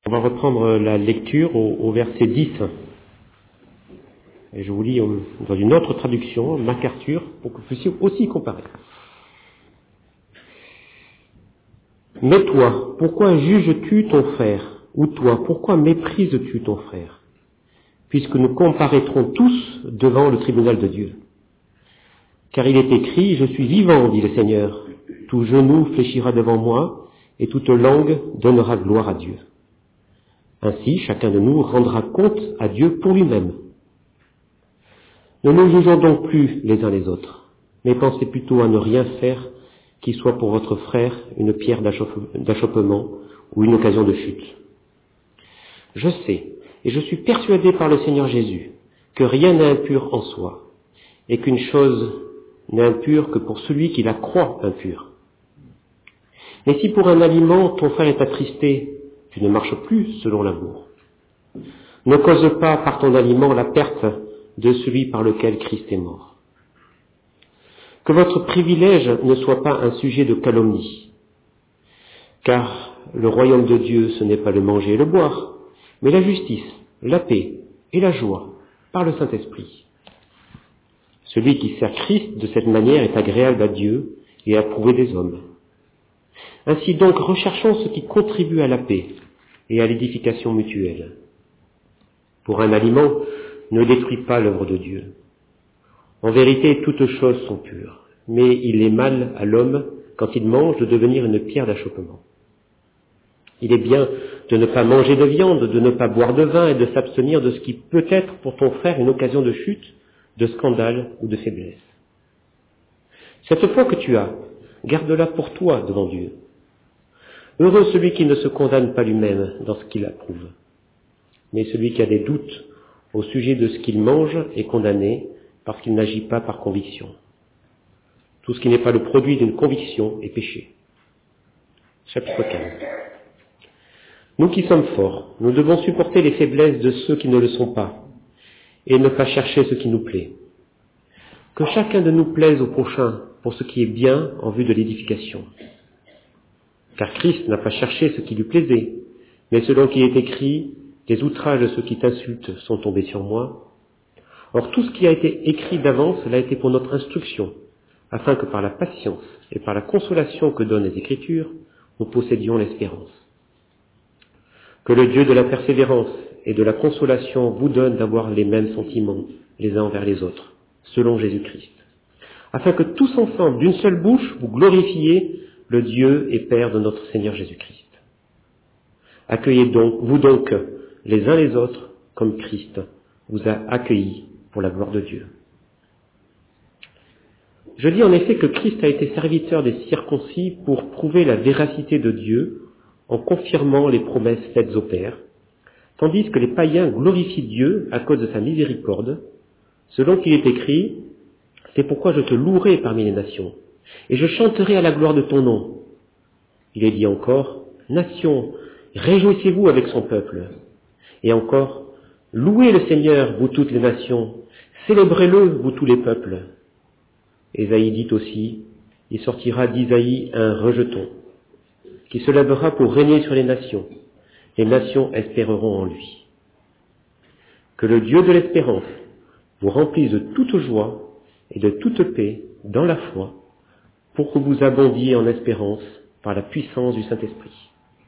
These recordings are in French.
On va reprendre la lecture au verset 10. Et je vous lis dans une autre traduction, MacArthur, pour que vous puissiez aussi comparer. Mais toi, pourquoi juges-tu ton frère? Ou toi, pourquoi méprises-tu ton frère? Puisque nous comparaîtrons tous devant le tribunal de Dieu. Car il est écrit, je suis vivant, dit le Seigneur. Tout genou fléchira devant moi, et toute langue donnera gloire à Dieu. Ainsi, chacun de nous rendra compte à Dieu pour lui-même. Ne nous jugeons donc plus les uns les autres, mais pensez plutôt à ne rien faire qui soit pour votre frère une pierre d'achoppement ou une occasion de chute. Je sais, et je suis persuadé par le Seigneur Jésus, que rien n'est impur en soi, et qu'une chose n'est impure que pour celui qui la croit impure. Mais si pour un aliment ton frère est attristé, tu ne marches plus selon l'amour. Ne cause pas par ton aliment la perte de celui par lequel Christ est mort. Que votre privilège ne soit pas un sujet de calomnie, car le royaume de Dieu, ce n'est pas le manger et le boire, mais la justice, la paix et la joie par le Saint-Esprit. Celui qui sert Christ de cette manière est agréable à Dieu et approuvé des hommes. Ainsi donc, recherchons ce qui contribue à la paix et à l'édification mutuelle. Pour un aliment, ne détruis pas l'œuvre de Dieu. En vérité, toutes choses sont pures, mais il est mal à l'homme, quand il mange, de devenir une pierre d'achoppement. Il est bien de ne pas manger de viande, de ne pas boire de vin et de s'abstenir de ce qui peut être pour ton frère une occasion de chute, de scandale ou de faiblesse. Cette foi que tu as, garde-la pour toi devant Dieu. Heureux celui qui ne se condamne pas lui-même dans ce qu'il approuve. Mais celui qui a des doutes au sujet de ce qu'il mange est condamné parce qu'il n'agit pas par conviction. Tout ce qui n'est pas le produit d'une conviction est péché. Chapitre 15. Nous qui sommes forts, nous devons supporter les faiblesses de ceux qui ne le sont pas et ne pas chercher ce qui nous plaît. Que chacun de nous plaise au prochain pour ce qui est bien en vue de l'édification. Car Christ n'a pas cherché ce qui lui plaisait, mais selon qu'il est écrit, les outrages de ceux qui t'insultent sont tombés sur moi. Or tout ce qui a été écrit d'avance l'a été pour notre instruction, afin que par la patience et par la consolation que donnent les Écritures, nous possédions l'espérance. Que le Dieu de la persévérance et de la consolation vous donne d'avoir les mêmes sentiments les uns envers les autres, selon Jésus-Christ, afin que tous ensemble, d'une seule bouche, vous glorifiez le Dieu et Père de notre Seigneur Jésus-Christ. Accueillez donc, vous donc, les uns les autres, comme Christ vous a accueillis pour la gloire de Dieu. Je dis en effet que Christ a été serviteur des circoncis pour prouver la véracité de Dieu en confirmant les promesses faites au Père, tandis que les païens glorifient Dieu à cause de sa miséricorde, selon qu'il est écrit, « C'est pourquoi je te louerai parmi les nations, et je chanterai à la gloire de ton nom. » Il est dit encore, « Nations, réjouissez-vous avec son peuple. » Et encore, « Louez le Seigneur, vous toutes les nations, célébrez-le, vous tous les peuples. » Ésaïe dit aussi, « Il sortira d'Isaïe un rejeton, qui se lèvera pour régner sur les nations espéreront en lui. » Que le Dieu de l'espérance vous remplisse de toute joie et de toute paix dans la foi, pour que vous abondiez en espérance par la puissance du Saint-Esprit.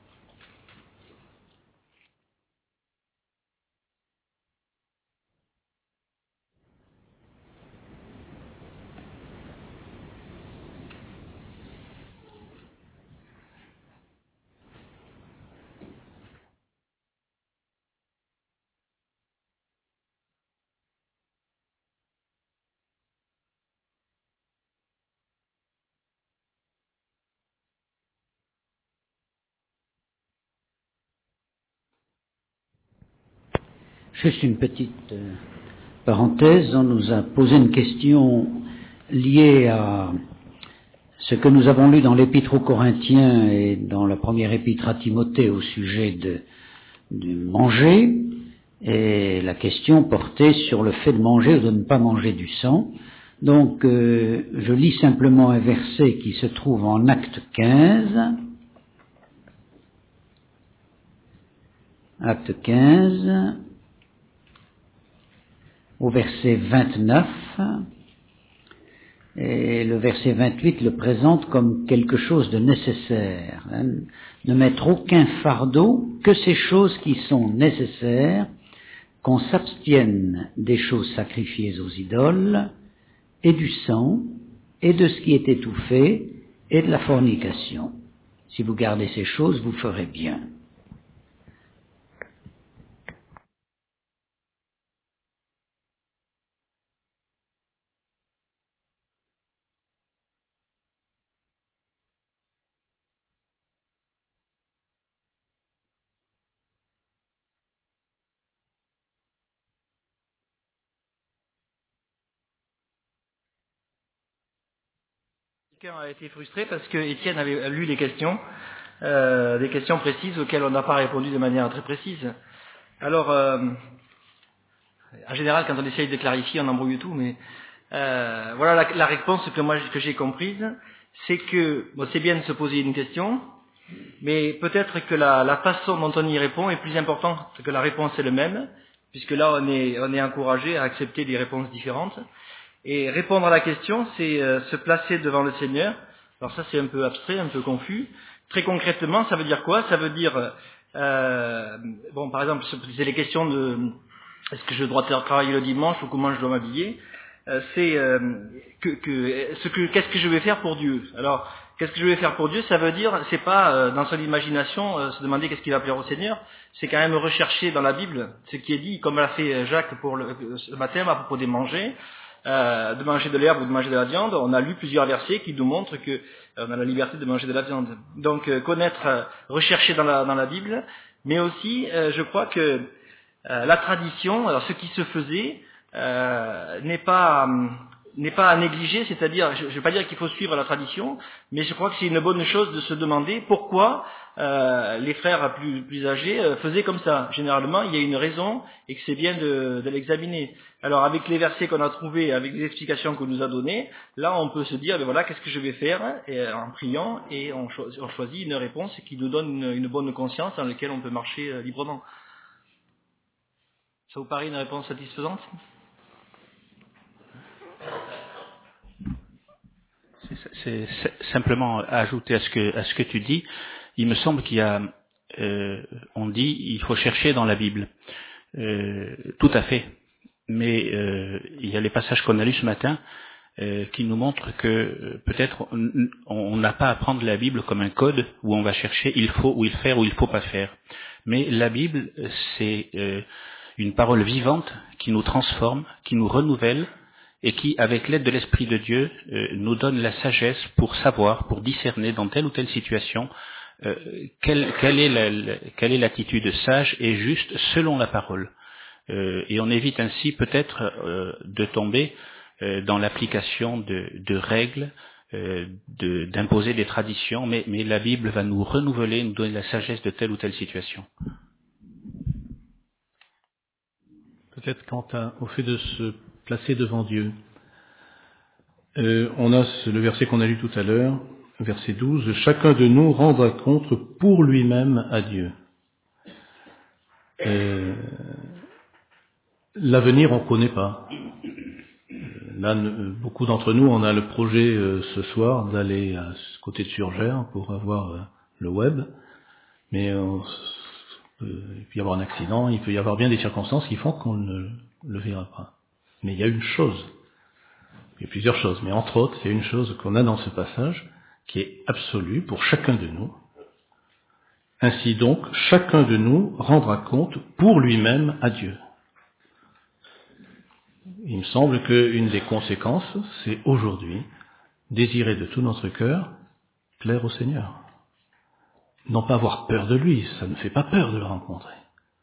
Juste une petite parenthèse, on nous a posé une question liée à ce que nous avons lu dans l'Épître aux Corinthiens et dans la première épître à Timothée au sujet de manger, et la question portait sur le fait de manger ou de ne pas manger du sang. Donc je lis simplement un verset qui se trouve en Actes 15, Acte 15, au verset 29, et le verset 28 le présente comme quelque chose de nécessaire. Ne mettre aucun fardeau que ces choses qui sont nécessaires, qu'on s'abstienne des choses sacrifiées aux idoles, et du sang, et de ce qui est étouffé, et de la fornication. Si vous gardez ces choses, vous ferez bien. Quelqu'un a été frustré parce que Étienne avait lu les questions, des questions précises auxquelles on n'a pas répondu de manière très précise. Alors, en général, quand on essaye de clarifier, on embrouille tout, mais voilà la réponse que j'ai comprise, c'est que bon, c'est bien de se poser une question, mais peut-être que la façon dont on y répond est plus importante que la réponse elle-même, puisque là on est encouragé à accepter des réponses différentes. Et répondre à la question, c'est se placer devant le Seigneur. Alors ça, c'est un peu abstrait, un peu confus. Très concrètement, ça veut dire quoi? Ça veut dire, bon, par exemple, c'est les questions de est-ce que je dois travailler le dimanche ou comment je dois m'habiller. Qu'est-ce que je vais faire pour Dieu? Alors, qu'est-ce que je vais faire pour Dieu? Ça veut dire, c'est pas dans son imagination se demander qu'est-ce qui va plaire au Seigneur. C'est quand même rechercher dans la Bible ce qui est dit, comme l'a fait Jacques pour le baptême à propos des manger. De manger de l'herbe ou de manger de la viande, on a lu plusieurs versets qui nous montrent que on a la liberté de manger de la viande. Donc connaître, rechercher dans la Bible, mais aussi je crois que la tradition, alors ce qui se faisait n'est pas à négliger, c'est-à-dire, je ne vais pas dire qu'il faut suivre la tradition, mais je crois que c'est une bonne chose de se demander pourquoi les frères plus âgés faisaient comme ça. Généralement, il y a une raison et que c'est bien de l'examiner. Alors, avec les versets qu'on a trouvés, avec les explications qu'on nous a données, là, on peut se dire, ben voilà, qu'est-ce que je vais faire en priant, et on choisit une réponse qui nous donne une bonne conscience dans laquelle on peut marcher librement. Ça vous paraît une réponse satisfaisante ? C'est simplement à ajouter à ce que tu dis. Il me semble qu'il y a, on dit, il faut chercher dans la Bible. Tout à fait. Mais il y a les passages qu'on a lus ce matin qui nous montrent que peut-être on n'a pas à prendre la Bible comme un code où on va chercher il faut ou il faire ou il faut pas faire. Mais la Bible, c'est une parole vivante qui nous transforme, qui nous renouvelle, et qui, avec l'aide de l'Esprit de Dieu, nous donne la sagesse pour savoir, pour discerner dans telle ou telle situation quelle est l'attitude sage et juste selon la parole. Et on évite ainsi peut-être de tomber dans l'application de règles, d'imposer des traditions, mais la Bible va nous renouveler, nous donner la sagesse de telle ou telle situation. Peut-être quant au fait de se placer devant Dieu. On a le verset qu'on a lu tout à l'heure, verset 12, « Chacun de nous rendra compte pour lui-même à Dieu ». L'avenir, on ne connaît pas. Là, beaucoup d'entre nous, on a le projet ce soir d'aller à ce côté de Surgères pour avoir le web, mais il peut y avoir un accident, il peut y avoir bien des circonstances qui font qu'on ne le verra pas. Mais il y a une chose, il y a plusieurs choses, mais entre autres, il y a une chose qu'on a dans ce passage qui est absolue pour chacun de nous. Ainsi donc, chacun de nous rendra compte pour lui-même à Dieu. Il me semble qu'une des conséquences, c'est aujourd'hui désirer de tout notre cœur plaire au Seigneur. Non pas avoir peur de lui, ça ne fait pas peur de le rencontrer.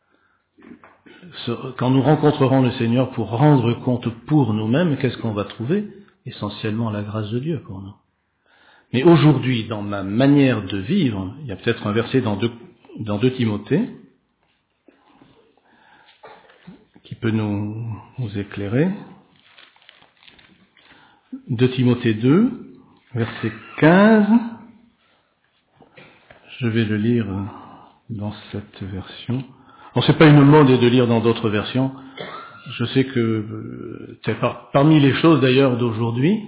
Quand nous rencontrerons le Seigneur pour rendre compte pour nous-mêmes, qu'est-ce qu'on va trouver? Essentiellement la grâce de Dieu pour nous. Mais aujourd'hui, dans ma manière de vivre, il y a peut-être un verset dans 2 Timothée qui peut nous éclairer. 2 Timothée 2, verset 15. Je vais le lire dans cette version. Alors c'est pas une mode de lire dans d'autres versions. Je sais que parmi les choses d'ailleurs d'aujourd'hui,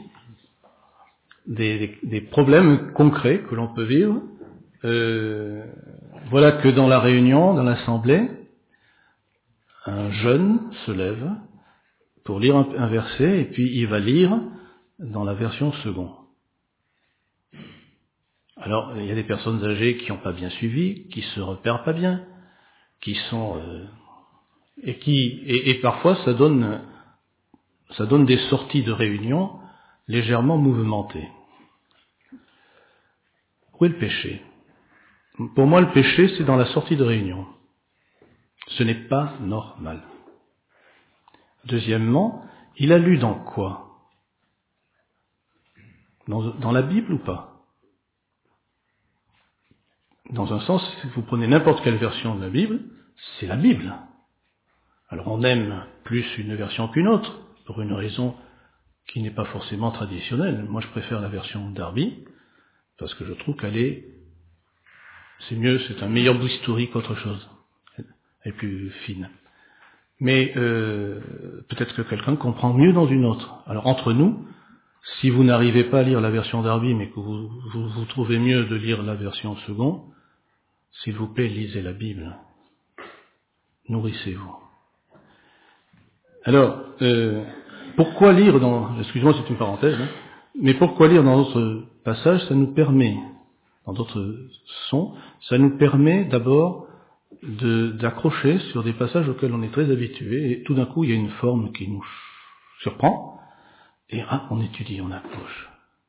des problèmes concrets que l'on peut vivre, voilà que dans la réunion, dans l'assemblée, un jeune se lève pour lire un verset et puis il va lire dans la version seconde. Alors il y a des personnes âgées qui n'ont pas bien suivi, qui se repèrent pas bien, qui sont et parfois ça donne des sorties de réunion légèrement mouvementées. Où est le péché? Pour moi, le péché, c'est dans la sortie de réunion. Ce n'est pas normal. Deuxièmement, il a lu dans quoi? Dans la Bible ou pas? Dans un sens, si vous prenez n'importe quelle version de la Bible, c'est la Bible. Alors on aime plus une version qu'une autre, pour une raison qui n'est pas forcément traditionnelle. Moi, je préfère la version Darby, parce que je trouve c'est mieux, c'est un meilleur bistouri qu'autre chose. Elle est plus fine. Mais peut-être que quelqu'un comprend mieux dans une autre. Alors entre nous, si vous n'arrivez pas à lire la version Darby, mais que vous trouvez mieux de lire la version seconde, s'il vous plaît, lisez la Bible. Nourrissez-vous. Alors, pourquoi lire excusez-moi, c'est une parenthèse, hein, mais pourquoi lire dans d'autres passages? Ça nous permet, dans d'autres sons, ça nous permet d'abord d'accrocher sur des passages auxquels on est très habitué, et tout d'un coup il y a une forme qui nous surprend, et on étudie, on accroche.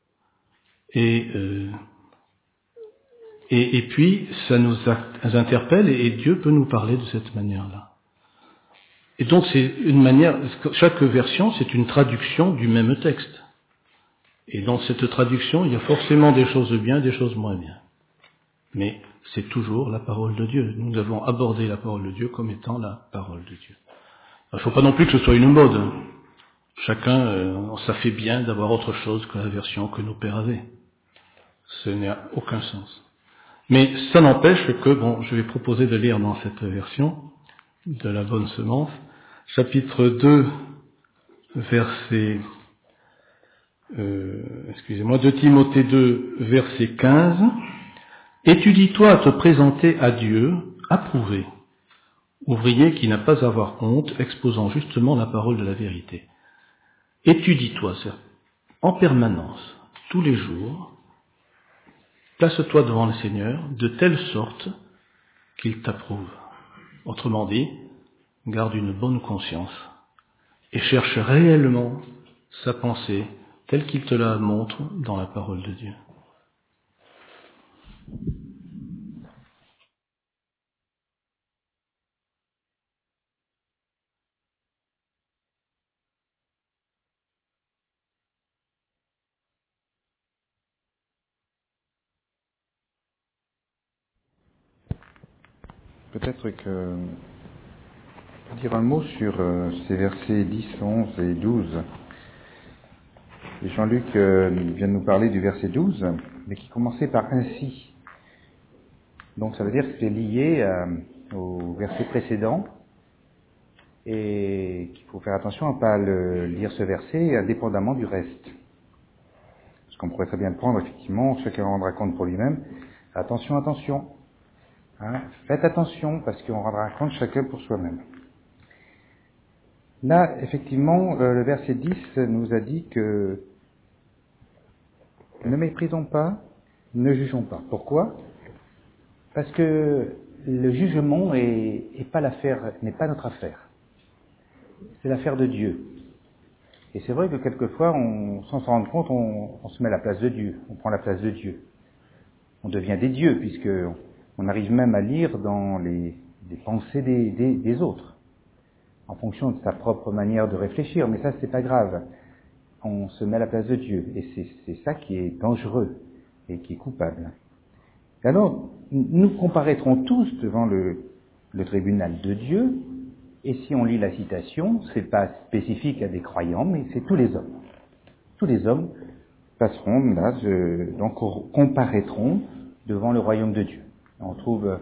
Et puis ça nous interpelle, et Dieu peut nous parler de cette manière-là. Et donc c'est une manière, chaque version c'est une traduction du même texte. Et dans cette traduction, il y a forcément des choses bien, des choses moins bien. Mais c'est toujours la parole de Dieu. Nous avons abordé la parole de Dieu comme étant la parole de Dieu. Il ne faut pas non plus que ce soit une mode. Chacun, ça fait bien d'avoir autre chose que la version que nos pères avaient. Ce n'a aucun sens. Mais ça n'empêche que, je vais proposer de lire dans cette version de la bonne semence, chapitre 2, verset 2 Timothée 2, verset 15. Étudie-toi à te présenter à Dieu, approuvé, ouvrier qui n'a pas à avoir honte, exposant justement la parole de la vérité. Étudie-toi, en permanence, tous les jours, place-toi devant le Seigneur, de telle sorte qu'il t'approuve. Autrement dit, garde une bonne conscience et cherche réellement sa pensée telle qu'il te la montre dans la parole de Dieu. Peut-être que dire un mot sur ces versets 10, 11 et 12. Et Jean-Luc vient de nous parler du verset 12, mais qui commençait par « ainsi ». Donc ça veut dire que c'est lié au verset précédent et qu'il faut faire attention à ne pas lire ce verset indépendamment du reste. Parce qu'on pourrait très bien le prendre, effectivement, chacun rendra compte pour lui-même. Attention, attention. Faites attention, parce qu'on rendra compte chacun pour soi-même. Là, effectivement, le verset 10 nous a dit que ne méprisons pas, ne jugeons pas. Pourquoi? Parce que le jugement n'est pas notre affaire. C'est l'affaire de Dieu. Et c'est vrai que quelquefois, sans s'en rendre compte, on se met à la place de Dieu, on prend la place de Dieu. On devient des dieux, puisque on arrive même à lire dans les pensées des autres, en fonction de sa propre manière de réfléchir. Mais ça, c'est pas grave. On se met à la place de Dieu. Et c'est ça qui est dangereux et qui est coupable. Et alors, nous comparaîtrons tous devant le tribunal de Dieu. Et si on lit la citation, c'est pas spécifique à des croyants, mais c'est tous les hommes. Tous les hommes passeront là, donc comparaîtront devant le royaume de Dieu. On trouve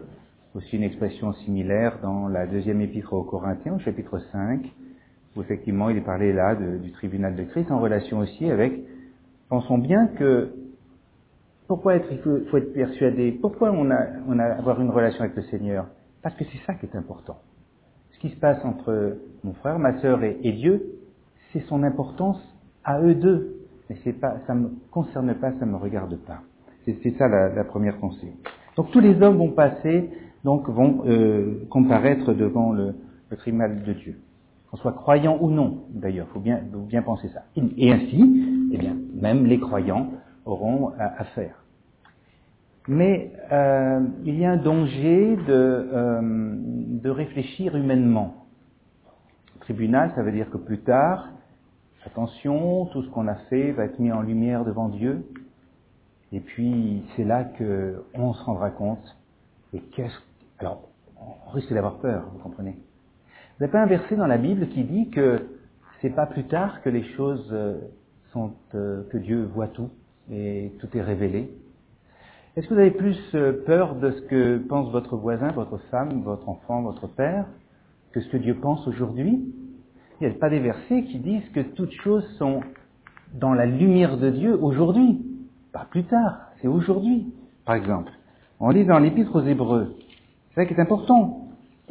aussi une expression similaire dans la deuxième épître aux Corinthiens, au chapitre 5, où effectivement il est parlé là du tribunal de Christ, en relation aussi avec, pensons bien que, pourquoi il faut être persuadé, pourquoi on a avoir une relation avec le Seigneur? Parce que c'est ça qui est important. Ce qui se passe entre mon frère, ma sœur et Dieu, c'est son importance à eux deux. Mais ça me concerne pas, ça me regarde pas. C'est ça la première pensée. Donc tous les hommes vont passer, donc vont comparaître devant le tribunal de Dieu. Qu'on soit croyant ou non, d'ailleurs, faut bien penser ça. Et ainsi, eh bien, même les croyants auront à faire. Mais il y a un danger de réfléchir humainement. Tribunal, ça veut dire que plus tard, attention, tout ce qu'on a fait va être mis en lumière devant Dieu. Et puis, c'est là qu'on se rendra compte. Et alors, on risque d'avoir peur, vous comprenez. Vous n'avez pas un verset dans la Bible qui dit que c'est pas plus tard que les choses que Dieu voit tout et tout est révélé. Est-ce que vous avez plus peur de ce que pense votre voisin, votre femme, votre enfant, votre père, que ce que Dieu pense aujourd'hui? Il n'y a pas des versets qui disent que toutes choses sont dans la lumière de Dieu aujourd'hui, pas plus tard, c'est aujourd'hui. Par exemple, on lit dans l'Épître aux Hébreux, c'est ça qui est important.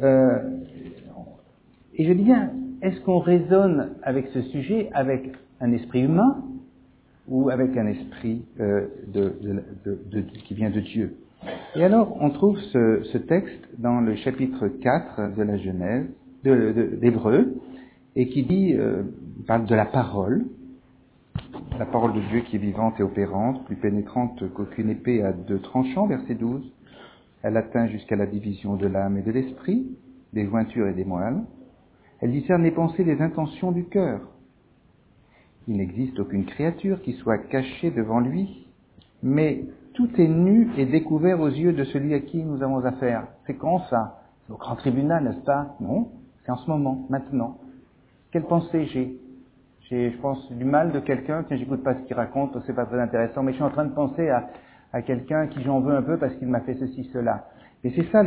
Et je dis bien, est-ce qu'on raisonne avec ce sujet avec un esprit humain ou avec un esprit qui vient de Dieu? Et alors, on trouve ce texte dans le chapitre 4 de la Genèse, d'Hébreux, et qui dit, parle de la parole de Dieu qui est vivante et opérante, plus pénétrante qu'aucune épée à deux tranchants, verset 12. Elle atteint jusqu'à la division de l'âme et de l'esprit, des jointures et des moelles. Elle discerne les pensées et les intentions du cœur. Il n'existe aucune créature qui soit cachée devant lui, mais tout est nu et découvert aux yeux de celui à qui nous avons affaire. C'est quand ça? C'est au grand tribunal, n'est-ce pas? Non, c'est en ce moment, maintenant. Quelle pensée j'ai? Je pense du mal de quelqu'un, tiens, j'écoute pas ce qu'il raconte, c'est pas très intéressant, mais je suis en train de penser à quelqu'un qui j'en veux un peu parce qu'il m'a fait ceci, cela. Et c'est ça,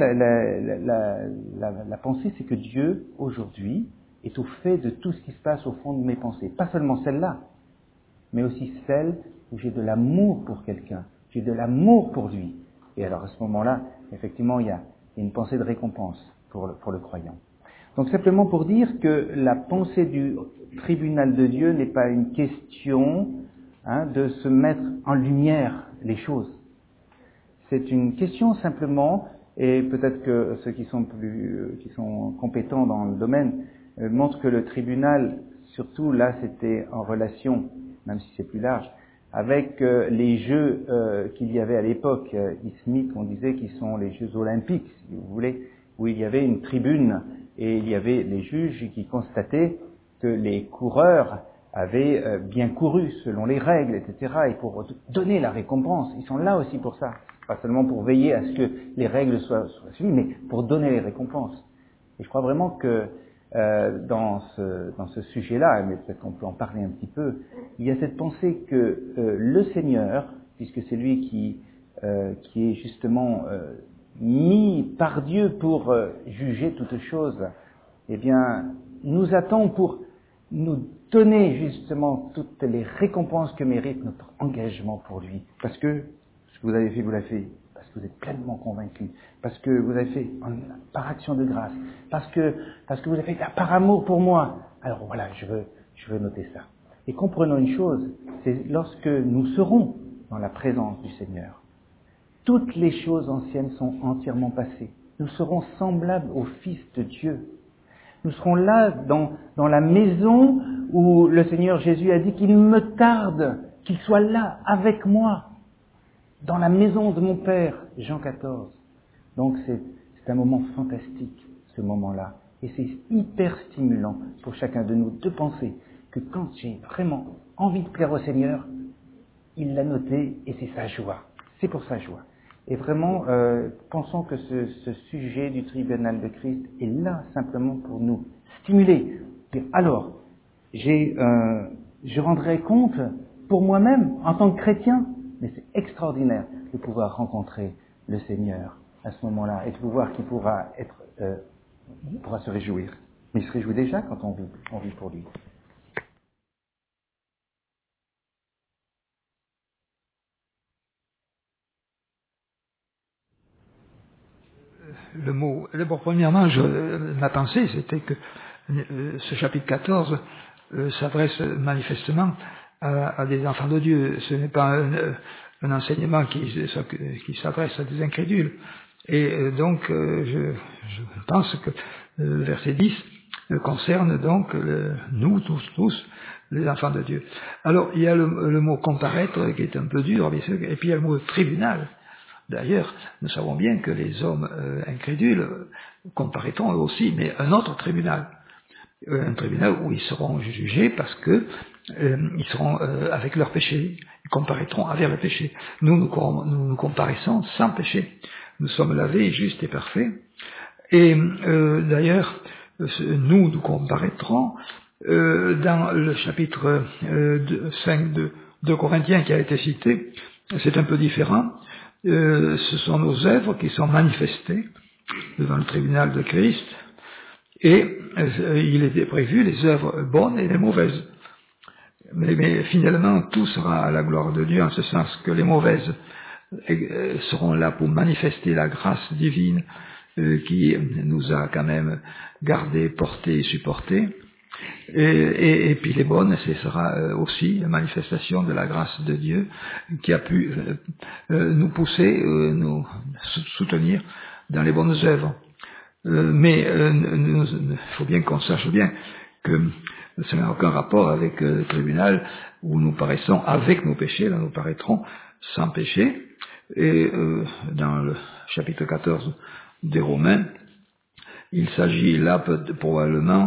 la pensée, c'est que Dieu, aujourd'hui, est au fait de tout ce qui se passe au fond de mes pensées. Pas seulement celle-là, mais aussi celle où j'ai de l'amour pour quelqu'un, j'ai de l'amour pour lui. Et alors à ce moment-là, effectivement, il y a une pensée de récompense pour le croyant. Donc simplement pour dire que la pensée du tribunal de Dieu n'est pas une question de se mettre en lumière les choses. C'est une question simplement, et peut-être que ceux qui sont compétents dans le domaine montrent que le tribunal, surtout là, c'était en relation, même si c'est plus large, avec les jeux qu'il y avait à l'époque ismique, on disait qu'ils sont les Jeux olympiques, si vous voulez, où il y avait une tribune et il y avait les juges qui constataient que les coureurs avaient bien couru selon les règles, etc. Et pour donner la récompense, ils sont là aussi pour ça. Pas seulement pour veiller à ce que les règles soient suivies, mais pour donner les récompenses. Et je crois vraiment que dans ce sujet-là, mais peut-être qu'on peut en parler un petit peu, il y a cette pensée que le Seigneur, puisque c'est lui qui est justement mis par Dieu pour juger toutes choses, eh bien, nous attend pour nous donner justement toutes les récompenses que mérite notre engagement pour lui. Parce que ce que vous avez fait, vous l'avez fait parce que vous êtes pleinement convaincu, parce que vous avez fait par action de grâce, parce que vous avez fait par amour pour moi. Alors voilà, je veux noter ça. Et comprenons une chose, c'est lorsque nous serons dans la présence du Seigneur, toutes les choses anciennes sont entièrement passées. Nous serons semblables au Fils de Dieu. Nous serons là dans la maison où le Seigneur Jésus a dit qu'il me tarde, qu'il soit là avec moi, dans la maison de mon Père, Jean 14. Donc c'est un moment fantastique, ce moment-là. Et c'est hyper stimulant pour chacun de nous de penser que quand j'ai vraiment envie de plaire au Seigneur, il l'a noté et c'est sa joie. C'est pour sa joie. Et vraiment, pensons que ce sujet du tribunal de Christ est là simplement pour nous stimuler. Alors, je rendrai compte pour moi-même en tant que chrétien, mais c'est extraordinaire de pouvoir rencontrer le Seigneur à ce moment-là, et de pouvoir qu'il pourra se réjouir. Mais il se réjouit déjà quand on vit pour lui. D'abord, premièrement, ma pensée, c'était que ce chapitre 14 s'adresse manifestement à des enfants de Dieu. Ce n'est pas un enseignement qui s'adresse à des incrédules. Et donc, je pense que le verset 10 concerne donc nous tous, les enfants de Dieu. Alors, il y a le mot comparaître qui est un peu dur, bien sûr, et puis il y a le mot tribunal. D'ailleurs, nous savons bien que les hommes incrédules comparaîtront eux aussi, mais un autre tribunal. Un tribunal où ils seront jugés parce que ils seront avec leur péché. Ils comparaîtront avec le péché. Nous comparaissons sans péché. Nous sommes lavés, justes et parfaits. Et d'ailleurs, nous comparaîtrons dans le chapitre 5 de Corinthiens qui a été cité. C'est un peu différent. Ce sont nos œuvres qui sont manifestées devant le tribunal de Christ, et il était prévu les œuvres bonnes et les mauvaises. Mais finalement, tout sera à la gloire de Dieu, en ce sens que les mauvaises seront là pour manifester la grâce divine qui nous a quand même gardés, portés et supportés. Et puis les bonnes, ce sera aussi la manifestation de la grâce de Dieu qui a pu nous pousser, nous soutenir dans les bonnes œuvres. Mais il faut bien qu'on sache bien que ça n'a aucun rapport avec le tribunal où nous paraissons avec nos péchés, là nous paraîtrons sans péché. Et dans le chapitre 14 des Romains, il s'agit là probablement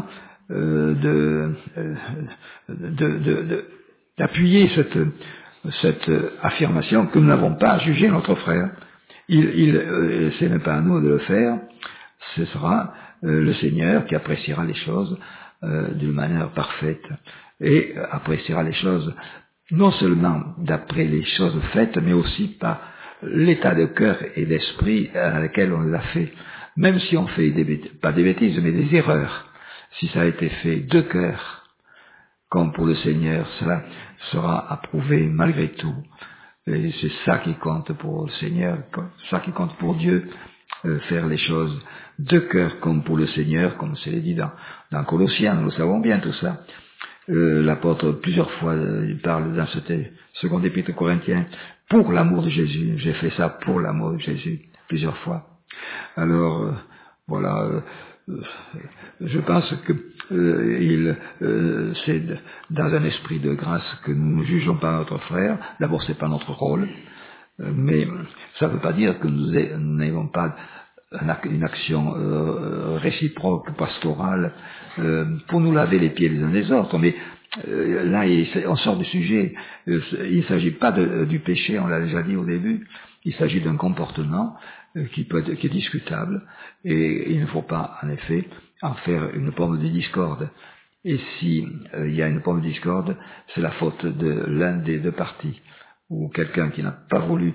d'appuyer cette affirmation que nous n'avons pas à juger notre frère. Ce n'est pas à nous de le faire, ce sera le Seigneur qui appréciera les choses d'une manière parfaite et appréciera les choses non seulement d'après les choses faites, mais aussi par l'état de cœur et d'esprit à laquelle on l'a fait. Même si on fait pas des bêtises, mais des erreurs. Si ça a été fait de cœur, comme pour le Seigneur, cela sera approuvé malgré tout. Et c'est ça qui compte pour le Seigneur, ça qui compte pour Dieu, faire les choses de cœur comme pour le Seigneur, comme c'est dit dans Colossiens, nous le savons bien tout ça. L'apôtre plusieurs fois il parle dans cette seconde épître Corinthiens, pour l'amour de Jésus, j'ai fait ça pour l'amour de Jésus, plusieurs fois. Alors, voilà, je pense que c'est dans un esprit de grâce que nous ne jugeons pas notre frère. D'abord, c'est pas notre rôle, mais ça ne veut pas dire que nous n'avons pas une action réciproque, pastorale, pour nous laver les pieds les uns des autres. Mais là, on sort du sujet. Il ne s'agit pas du péché, on l'a déjà dit au début. Il s'agit d'un comportement qui est discutable, et il ne faut pas, en effet, en faire une pomme de discorde. Et si il y a une pomme de discorde, c'est la faute de l'un des deux partis, ou quelqu'un qui n'a pas voulu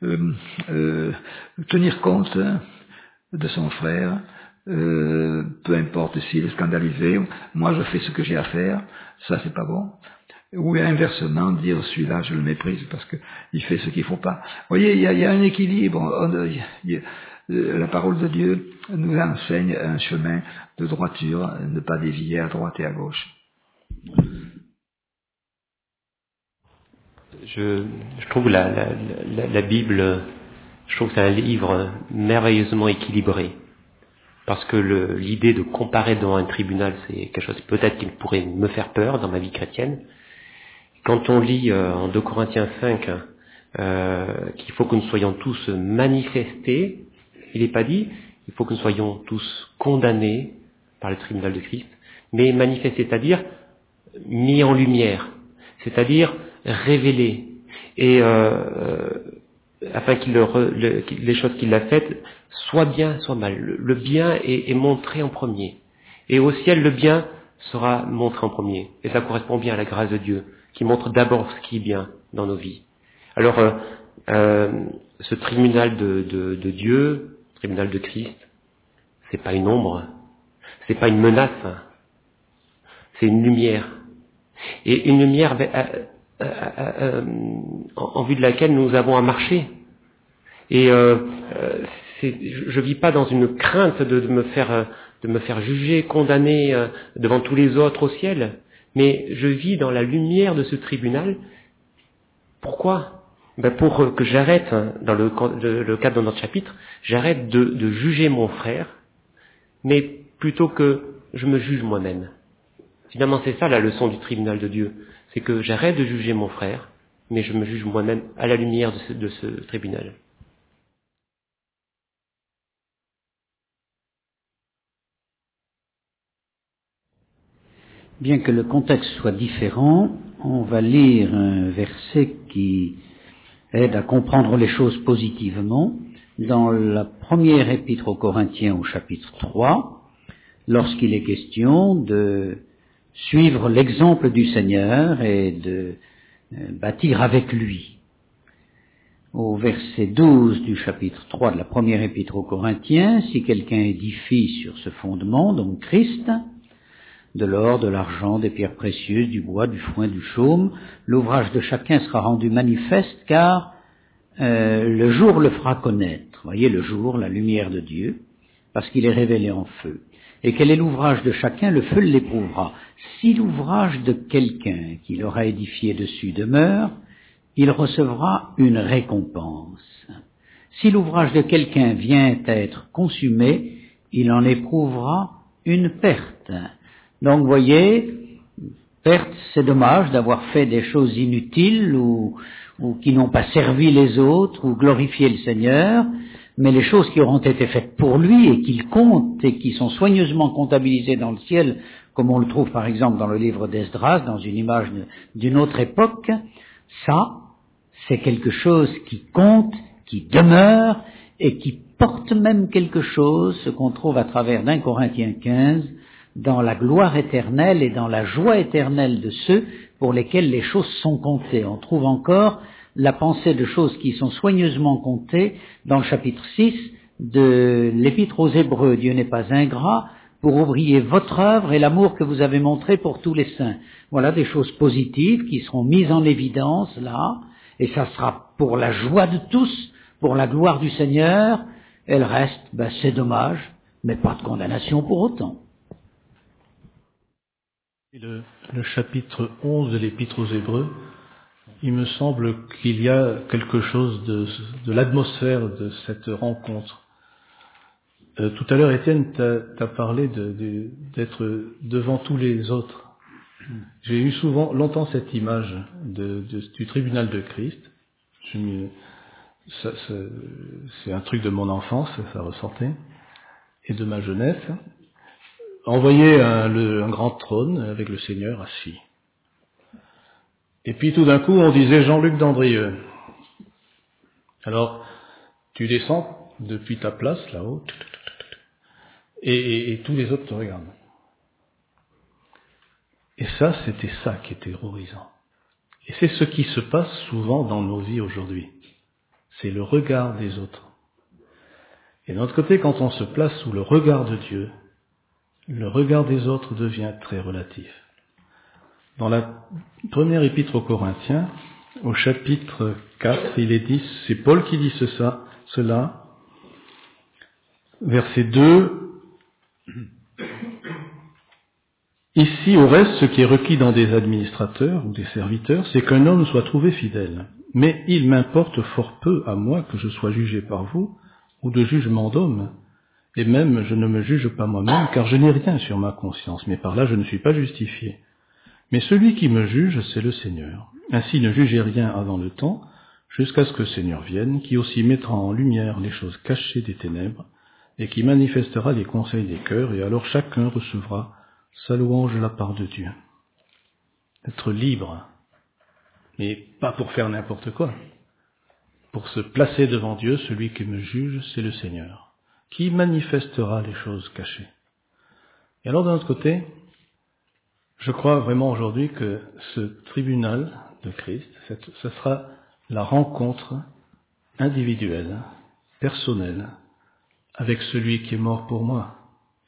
tenir compte de son frère, peu importe s'il est scandalisé, moi je fais ce que j'ai à faire, ça c'est pas bon. Ou inversement, dire celui-là je le méprise parce qu'il fait ce qu'il faut pas. Vous voyez, il y a un équilibre. La parole de Dieu nous enseigne un chemin de droiture, ne pas dévier à droite et à gauche. Je trouve la Bible, je trouve que c'est un livre merveilleusement équilibré. Parce que l'idée de comparer devant un tribunal, c'est quelque chose peut-être qui pourrait me faire peur dans ma vie chrétienne. Quand on lit en 2 Corinthiens 5 qu'il faut que nous soyons tous manifestés, il n'est pas dit, il faut que nous soyons tous condamnés par le tribunal de Christ, mais manifestés, c'est-à-dire mis en lumière, c'est-à-dire révélés, et afin les choses qu'il a faites soient bien, soient mal. Le bien est montré en premier, et au ciel le bien sera montré en premier, et ça correspond bien à la grâce de Dieu, qui montre d'abord ce qui est bien dans nos vies. Alors, ce tribunal de Dieu, tribunal de Christ, c'est pas une ombre, c'est pas une menace, c'est une lumière. Et une lumière en vue de laquelle nous avons à marcher. Et je vis pas dans une crainte de me faire juger, condamner devant tous les autres au ciel, mais je vis dans la lumière de ce tribunal. Pourquoi ? Pour que j'arrête, dans le cadre de notre chapitre, j'arrête de juger mon frère, mais plutôt que je me juge moi-même. Finalement, c'est ça la leçon du tribunal de Dieu, c'est que j'arrête de juger mon frère, mais je me juge moi-même à la lumière de ce tribunal. Bien que le contexte soit différent, on va lire un verset qui aide à comprendre les choses positivement dans la première épître aux Corinthiens au chapitre 3, lorsqu'il est question de suivre l'exemple du Seigneur et de bâtir avec lui. Au verset 12 du chapitre 3 de la première épître aux Corinthiens, si quelqu'un édifie sur ce fondement, donc Christ, de l'or, de l'argent, des pierres précieuses, du bois, du foin, du chaume, l'ouvrage de chacun sera rendu manifeste, car le jour le fera connaître. Voyez, le jour, la lumière de Dieu, parce qu'il est révélé en feu. Et quel est l'ouvrage de chacun? Le feu l'éprouvera. Si l'ouvrage de quelqu'un qu'il aura édifié dessus demeure, il recevra une récompense. Si l'ouvrage de quelqu'un vient à être consumé, il en éprouvera une perte. Donc, vous voyez, perte, c'est dommage d'avoir fait des choses inutiles ou qui n'ont pas servi les autres ou glorifié le Seigneur, mais les choses qui auront été faites pour lui et qu'il compte et qui sont soigneusement comptabilisées dans le ciel, comme on le trouve par exemple dans le livre d'Esdras, dans une image d'une autre époque, ça, c'est quelque chose qui compte, qui demeure et qui porte même quelque chose, ce qu'on trouve à travers d'1 Corinthiens 15, dans la gloire éternelle et dans la joie éternelle de ceux pour lesquels les choses sont comptées. On trouve encore la pensée de choses qui sont soigneusement comptées dans le chapitre 6 de l'Épître aux Hébreux. Dieu n'est pas ingrat pour oublier votre œuvre et l'amour que vous avez montré pour tous les saints. Voilà des choses positives qui seront mises en évidence là, et ça sera pour la joie de tous, pour la gloire du Seigneur, et le reste, c'est dommage, mais pas de condamnation pour autant. Le chapitre 11 de l'Épître aux Hébreux, il me semble qu'il y a quelque chose de l'atmosphère de cette rencontre. Tout à l'heure, Étienne, t'as parlé d'être devant tous les autres. J'ai eu longtemps cette image du tribunal de Christ. C'est un truc de mon enfance, ça ressortait, et de ma jeunesse. On voyait un grand trône avec le Seigneur assis. Et puis tout d'un coup, on disait Jean-Luc Dandrieux. Alors, tu descends depuis ta place là-haut, et tous les autres te regardent. Et ça, c'était ça qui est terrorisant. Et c'est ce qui se passe souvent dans nos vies aujourd'hui. C'est le regard des autres. Et de notre côté, quand on se place sous le regard de Dieu, le regard des autres devient très relatif. Dans la première épître aux Corinthiens, au chapitre 4, il est dit, c'est Paul qui dit cela, verset 2, ici, au reste, ce qui est requis dans des administrateurs ou des serviteurs, c'est qu'un homme soit trouvé fidèle. Mais il m'importe fort peu à moi que je sois jugé par vous, ou de jugement d'homme. Et même, je ne me juge pas moi-même, car je n'ai rien sur ma conscience, mais par là, je ne suis pas justifié. Mais celui qui me juge, c'est le Seigneur. Ainsi, ne jugez rien avant le temps, jusqu'à ce que le Seigneur vienne, qui aussi mettra en lumière les choses cachées des ténèbres, et qui manifestera les conseils des cœurs, et alors chacun recevra sa louange de la part de Dieu. Être libre, mais pas pour faire n'importe quoi. Pour se placer devant Dieu, celui qui me juge, c'est le Seigneur, qui manifestera les choses cachées. Et alors, d'un autre côté, je crois vraiment aujourd'hui que ce tribunal de Christ, ce sera la rencontre individuelle, personnelle, avec celui qui est mort pour moi.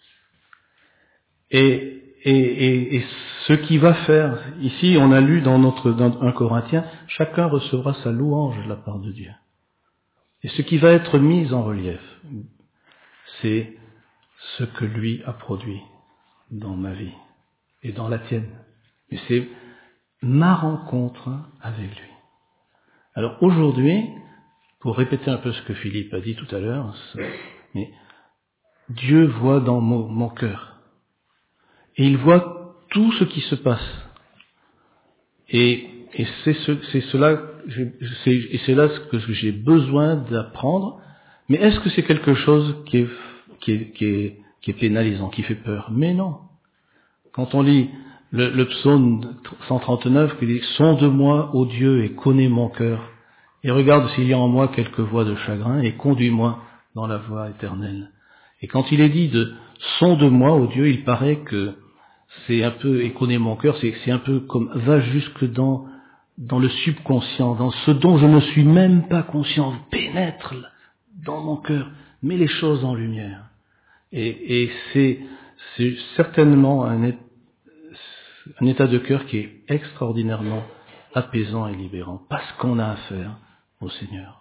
Et ce qu'il va faire, ici on a lu dans 1 Corinthiens, chacun recevra sa louange de la part de Dieu. Et ce qui va être mis en relief, c'est ce que lui a produit dans ma vie et dans la tienne. Et c'est ma rencontre avec lui. Alors aujourd'hui, pour répéter un peu ce que Philippe a dit tout à l'heure, mais Dieu voit dans mon cœur. Et il voit tout ce qui se passe. Et c'est cela, c'est là ce que j'ai besoin d'apprendre. Mais est-ce que c'est quelque chose qui est pénalisant, qui fait peur? Mais non. Quand on lit le psaume 139, qui dit « Sonde-moi, ô Dieu, et connais mon cœur, et regarde s'il y a en moi quelque voie de chagrin, et conduis-moi dans la voie éternelle. » Et quand il est dit de « Sonde-moi, ô Dieu », il paraît que c'est un peu « et connais mon cœur », c'est un peu comme « va jusque dans le subconscient, dans ce dont je ne suis même pas conscient, pénètre dans mon cœur, mets les choses en lumière. » Et c'est certainement un état de cœur qui est extraordinairement apaisant et libérant, parce qu'on a affaire au Seigneur.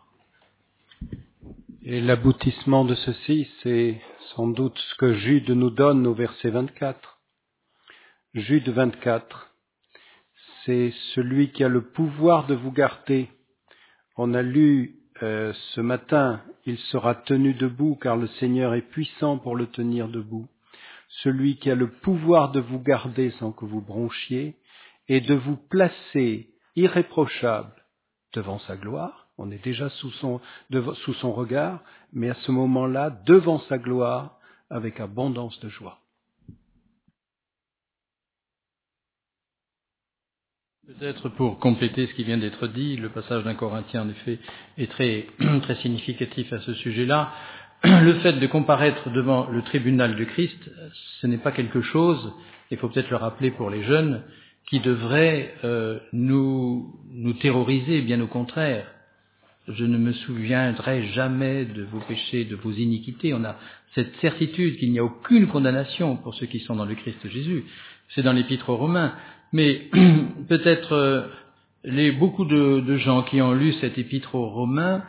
Et l'aboutissement de ceci, c'est sans doute ce que Jude nous donne au verset 24. Jude 24, c'est celui qui a le pouvoir de vous garder. On a lu ce matin, il sera tenu debout car le Seigneur est puissant pour le tenir debout. Celui qui a le pouvoir de vous garder sans que vous bronchiez et de vous placer irréprochable devant sa gloire. On est déjà sous son regard, mais à ce moment-là, devant sa gloire, avec abondance de joie. Peut-être pour compléter ce qui vient d'être dit, le passage d'un Corinthien en effet est très, très significatif à ce sujet-là. Le fait de comparaître devant le tribunal de Christ, ce n'est pas quelque chose, il faut peut-être le rappeler pour les jeunes, qui devrait nous terroriser, bien au contraire. Je ne me souviendrai jamais de vos péchés, de vos iniquités. On a cette certitude qu'il n'y a aucune condamnation pour ceux qui sont dans le Christ Jésus. C'est dans l'Épître aux Romains. Mais peut-être beaucoup de gens qui ont lu cet Épître aux Romains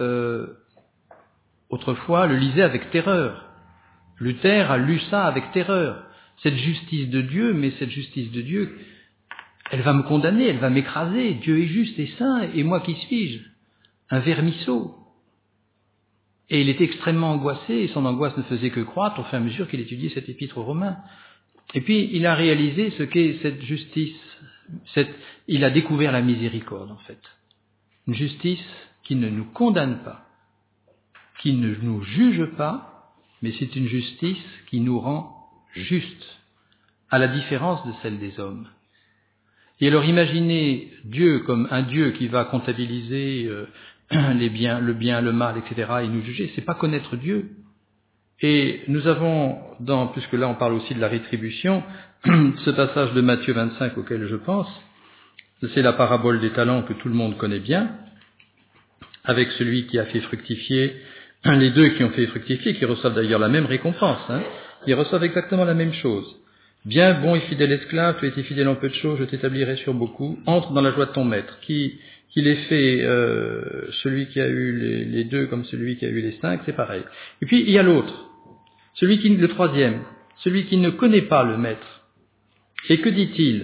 autrefois le lisaient avec terreur. Luther a lu ça avec terreur. Cette justice de Dieu, mais cette justice de Dieu, elle va me condamner, elle va m'écraser. Dieu est juste et saint, et moi qui suis-je? Un vermisseau. Et il était extrêmement angoissé, et son angoisse ne faisait que croître au fur et à mesure qu'il étudiait cet Épître aux Romains. Et puis, il a réalisé ce qu'est cette justice. Il a découvert la miséricorde, en fait. Une justice qui ne nous condamne pas, qui ne nous juge pas, mais c'est une justice qui nous rend justes, à la différence de celle des hommes. Et alors, imaginez Dieu comme un Dieu qui va comptabiliser le bien, le mal, etc., et nous juger, c'est pas connaître Dieu. Et nous avons, puisque là on parle aussi de la rétribution, ce passage de Matthieu 25 auquel je pense, c'est la parabole des talents que tout le monde connaît bien, avec celui qui a fait fructifier, les deux qui ont fait fructifier, qui reçoivent d'ailleurs la même récompense, ils reçoivent exactement la même chose. Bien, bon et fidèle esclave, tu as été fidèle en peu de choses, je t'établirai sur beaucoup, entre dans la joie de ton maître, qu'il ait fait celui qui a eu les deux comme celui qui a eu les 5, c'est pareil. Et puis il y a l'autre. Le troisième, celui qui ne connaît pas le maître. Et que dit-il?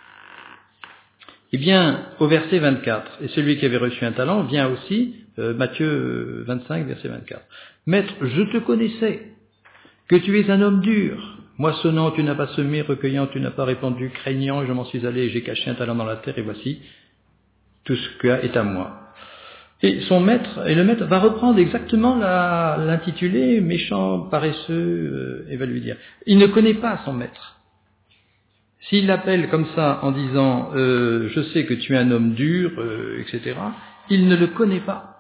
Eh bien, au verset 24, et celui qui avait reçu un talent vient aussi, Matthieu 25, verset 24. Maître, je te connaissais, que tu es un homme dur. Moissonnant, tu n'as pas semé, recueillant, tu n'as pas répandu, craignant, je m'en suis allé et j'ai caché un talent dans la terre, et voici, tout ce qui est à moi. Et le maître va reprendre exactement l'intitulé méchant, paresseux, et va lui dire. Il ne connaît pas son maître. S'il l'appelle comme ça en disant je sais que tu es un homme dur, etc., il ne le connaît pas.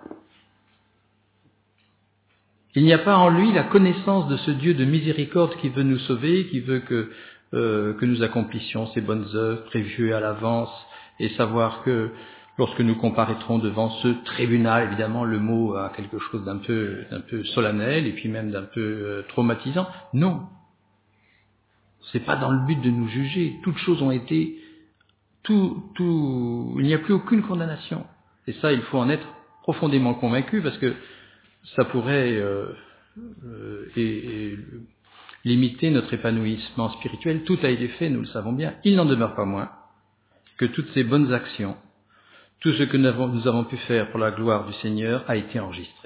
Il n'y a pas en lui la connaissance de ce Dieu de miséricorde qui veut nous sauver, qui veut que nous accomplissions ces bonnes œuvres prévues à l'avance et savoir que lorsque nous comparaîtrons devant ce tribunal. Évidemment, le mot a quelque chose d'un peu solennel et puis même d'un peu traumatisant. Non. C'est pas dans le but de nous juger. Toutes choses ont été, il n'y a plus aucune condamnation. Et ça, il faut en être profondément convaincu parce que ça pourrait limiter notre épanouissement spirituel. Tout a été fait, nous le savons bien. Il n'en demeure pas moins que toutes ces bonnes actions, tout ce que nous avons pu faire pour la gloire du Seigneur a été enregistré.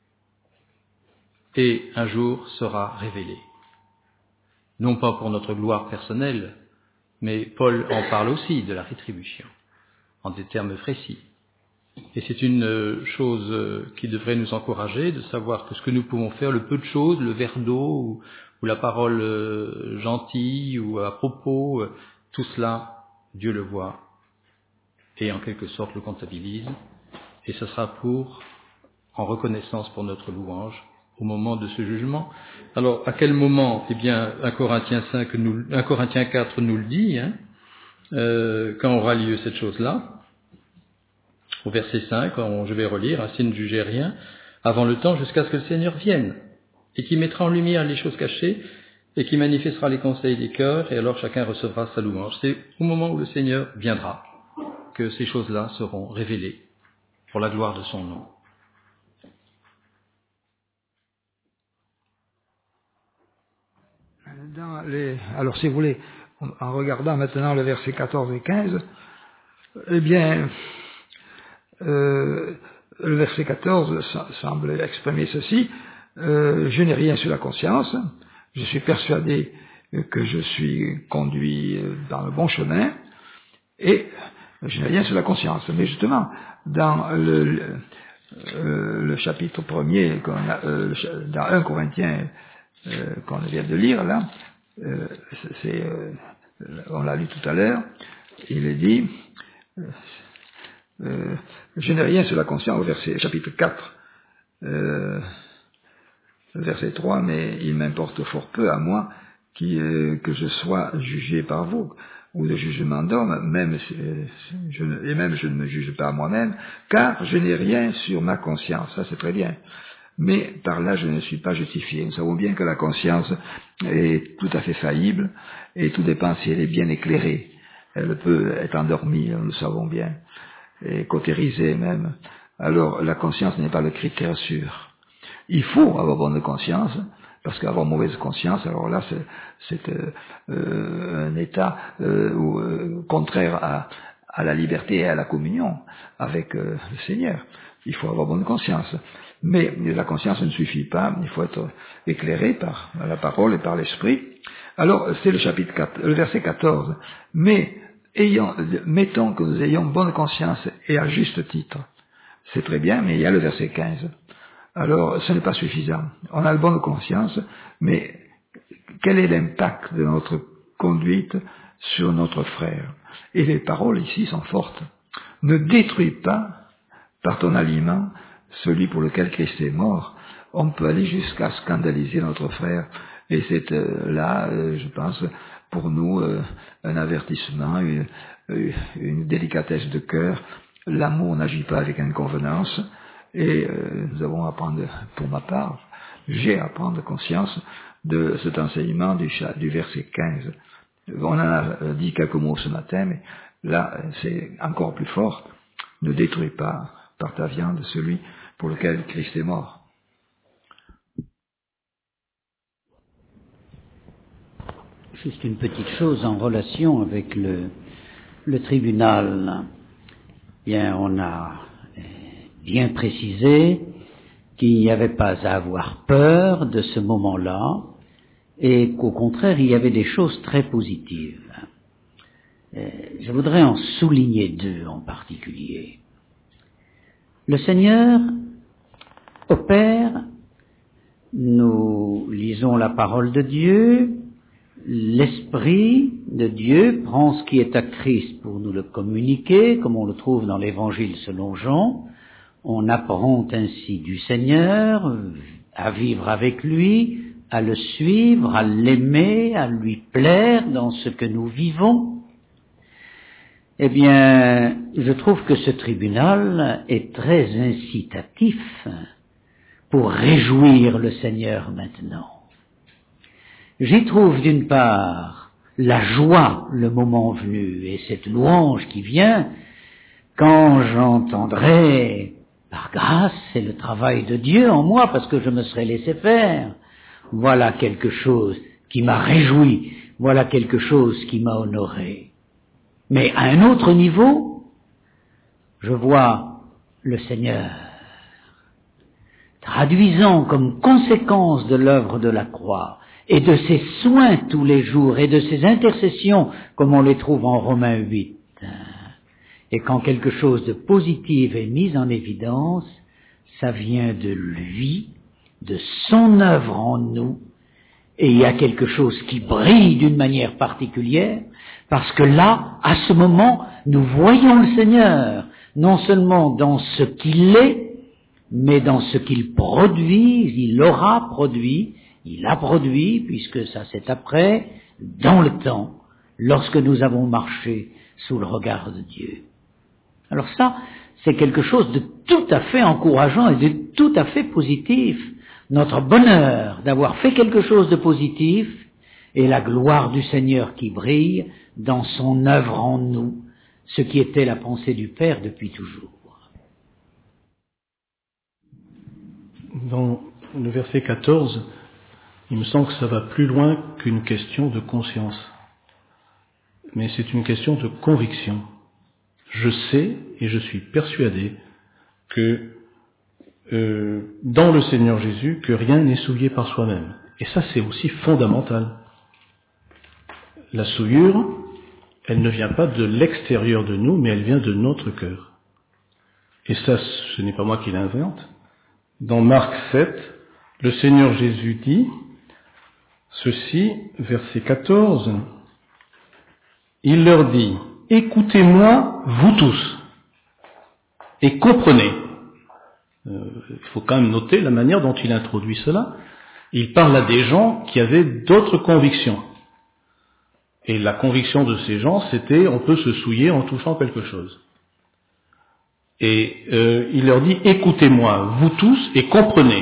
Et un jour sera révélé. Non pas pour notre gloire personnelle, mais Paul en parle aussi de la rétribution, en des termes précis. Et c'est une chose qui devrait nous encourager de savoir que ce que nous pouvons faire, le peu de choses, le verre d'eau ou la parole gentille ou à propos, tout cela, Dieu le voit et en quelque sorte le comptabilise. Et ce sera en reconnaissance pour notre louange au moment de ce jugement. Alors, à quel moment? Eh bien, 1 Corinthiens 4 nous le dit, quand aura lieu cette chose-là. Au verset 5, je vais relire, ainsi ne jugez rien avant le temps jusqu'à ce que le Seigneur vienne, et qui mettra en lumière les choses cachées, et qui manifestera les conseils des cœurs, et alors chacun recevra sa louange. C'est au moment où le Seigneur viendra que ces choses-là seront révélées pour la gloire de son nom. Alors, si vous voulez, en regardant maintenant le verset 14 et 15, eh bien, le verset 14 semble exprimer ceci: je n'ai rien sur la conscience, je suis persuadé que je suis conduit dans le bon chemin, et je n'ai rien sur la conscience. Mais justement, dans le chapitre 1er, dans 1 Corinthiens, qu'on vient de lire là, on l'a lu tout à l'heure, il est dit, je n'ai rien sur la conscience, au chapitre 4, verset 3, mais il m'importe fort peu à moi que je sois jugé par vous, ou de jugement d'homme, je ne me juge pas moi-même, car je n'ai rien sur ma conscience. Ça, c'est très bien. Mais par là, je ne suis pas justifié. Nous savons bien que la conscience est tout à fait faillible, et tout dépend si elle est bien éclairée. Elle peut être endormie, nous le savons bien, et cautérisée même. Alors, la conscience n'est pas le critère sûr. Il faut avoir bonne conscience, parce qu'avoir mauvaise conscience, alors là, c'est un état contraire à la liberté et à la communion avec le Seigneur. Il faut avoir bonne conscience. Mais la conscience ne suffit pas, il faut être éclairé par la parole et par l'esprit. Alors, c'est le verset 14. Mais, mettons que nous ayons bonne conscience et à juste titre. C'est très bien, mais il y a le verset 15. Alors, ce n'est pas suffisant. On a la bonne conscience, mais quel est l'impact de notre conduite sur notre frère? Et les paroles ici sont fortes. Ne détruis pas par ton aliment celui pour lequel Christ est mort. On peut aller jusqu'à scandaliser notre frère. Et c'est là, je pense, pour nous, un avertissement, une délicatesse de cœur. L'amour n'agit pas avec inconvenance. Et nous avons à prendre, pour ma part, j'ai à prendre conscience de cet enseignement du verset 15. On en a dit quelques mots ce matin, mais là, c'est encore plus fort. Ne détruis pas par ta viande celui pour lequel Christ est mort. Juste une petite chose en relation avec le tribunal. Bien, on a bien précisé qu'il n'y avait pas à avoir peur de ce moment-là et qu'au contraire, il y avait des choses très positives. Je voudrais en souligner deux en particulier. Le Seigneur opère, nous lisons la parole de Dieu, l'Esprit de Dieu prend ce qui est à Christ pour nous le communiquer, comme on le trouve dans l'Évangile selon Jean. On apprend ainsi du Seigneur, à vivre avec lui, à le suivre, à l'aimer, à lui plaire dans ce que nous vivons. Eh bien, je trouve que ce tribunal est très incitatif pour réjouir le Seigneur maintenant. J'y trouve d'une part la joie, le moment venu, et cette louange qui vient, quand j'entendrai, par grâce, c'est le travail de Dieu en moi, parce que je me serai laissé faire, voilà quelque chose qui m'a réjoui, voilà quelque chose qui m'a honoré. Mais à un autre niveau, je vois le Seigneur traduisant comme conséquence de l'œuvre de la croix et de ses soins tous les jours et de ses intercessions comme on les trouve en Romains 8. Et quand quelque chose de positif est mis en évidence, ça vient de lui, de son œuvre en nous, et il y a quelque chose qui brille d'une manière particulière, parce que là, à ce moment, nous voyons le Seigneur, non seulement dans ce qu'il est, mais dans ce qu'il produit, il aura produit, il a produit, puisque ça c'est après, dans le temps, lorsque nous avons marché sous le regard de Dieu. Alors ça, c'est quelque chose de tout à fait encourageant et de tout à fait positif. Notre bonheur d'avoir fait quelque chose de positif et la gloire du Seigneur qui brille dans son œuvre en nous, ce qui était la pensée du Père depuis toujours. Dans le verset 14, il me semble que ça va plus loin qu'une question de conscience. Mais c'est une question de conviction. Je sais et je suis persuadé que dans le Seigneur Jésus, que rien n'est souillé par soi-même. Et ça, c'est aussi fondamental. La souillure, elle ne vient pas de l'extérieur de nous, mais elle vient de notre cœur. Et ça, ce n'est pas moi qui l'invente. Dans Marc 7, le Seigneur Jésus dit ceci, verset 14, il leur dit, écoutez-moi, vous tous, et comprenez. Il faut quand même noter la manière dont il introduit cela. Il parle à des gens qui avaient d'autres convictions. Et la conviction de ces gens, c'était on peut se souiller en touchant quelque chose. Et il leur dit, écoutez-moi, vous tous, et comprenez.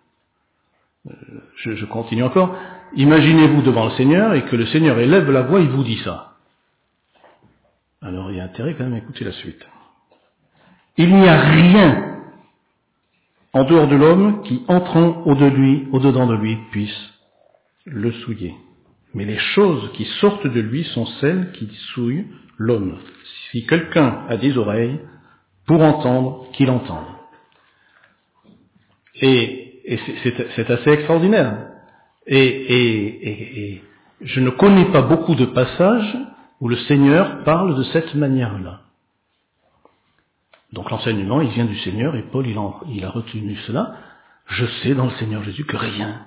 Je continue encore. Imaginez-vous devant le Seigneur et que le Seigneur élève la voix, il vous dit ça. Alors il y a intérêt quand même à écouter la suite. Il n'y a rien en dehors de l'homme qui, entrant au-dedans de lui, puisse le souiller. Mais les choses qui sortent de lui sont celles qui souillent l'homme. Si quelqu'un a des oreilles, pour entendre, qu'il entende. Et c'est assez extraordinaire. Et je ne connais pas beaucoup de passages où le Seigneur parle de cette manière-là. Donc l'enseignement, il vient du Seigneur, et Paul, il a retenu cela. Je sais dans le Seigneur Jésus que rien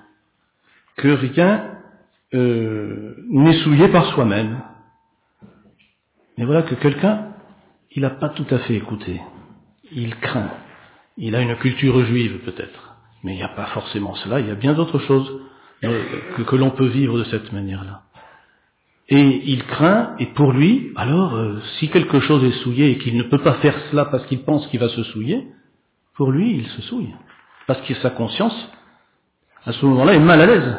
n'est souillé par soi-même. Mais voilà que quelqu'un, il n'a pas tout à fait écouté. Il craint. Il a une culture juive peut-être. Mais il n'y a pas forcément cela, il y a bien d'autres choses que l'on peut vivre de cette manière-là. Et il craint, et pour lui, alors, si quelque chose est souillé et qu'il ne peut pas faire cela parce qu'il pense qu'il va se souiller, pour lui, il se souille. Parce que sa conscience, à ce moment-là, est mal à l'aise.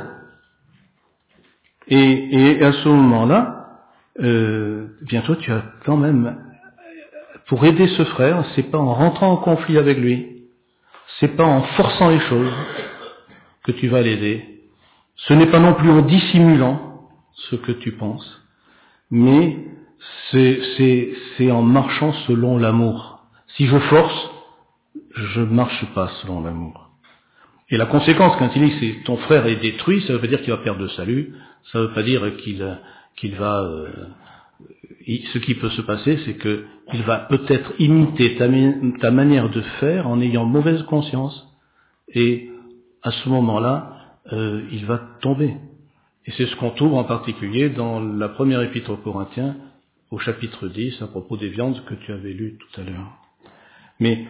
Et à ce moment-là, bien toi, tu as quand même, pour aider ce frère, c'est pas en rentrant en conflit avec lui, c'est pas en forçant les choses que tu vas l'aider, ce n'est pas non plus en dissimulant ce que tu penses, mais c'est en marchant selon l'amour. Si je force, je ne marche pas selon l'amour. Et la conséquence, quand il dit que ton frère est détruit, ça veut pas dire qu'il va perdre le salut, ça veut pas dire qu'il va... ce qui peut se passer, c'est qu'il va peut-être imiter ta manière de faire en ayant mauvaise conscience, et à ce moment-là, il va tomber. Et c'est ce qu'on trouve en particulier dans la première épître aux Corinthiens, au chapitre 10, à propos des viandes que tu avais lu tout à l'heure. Mais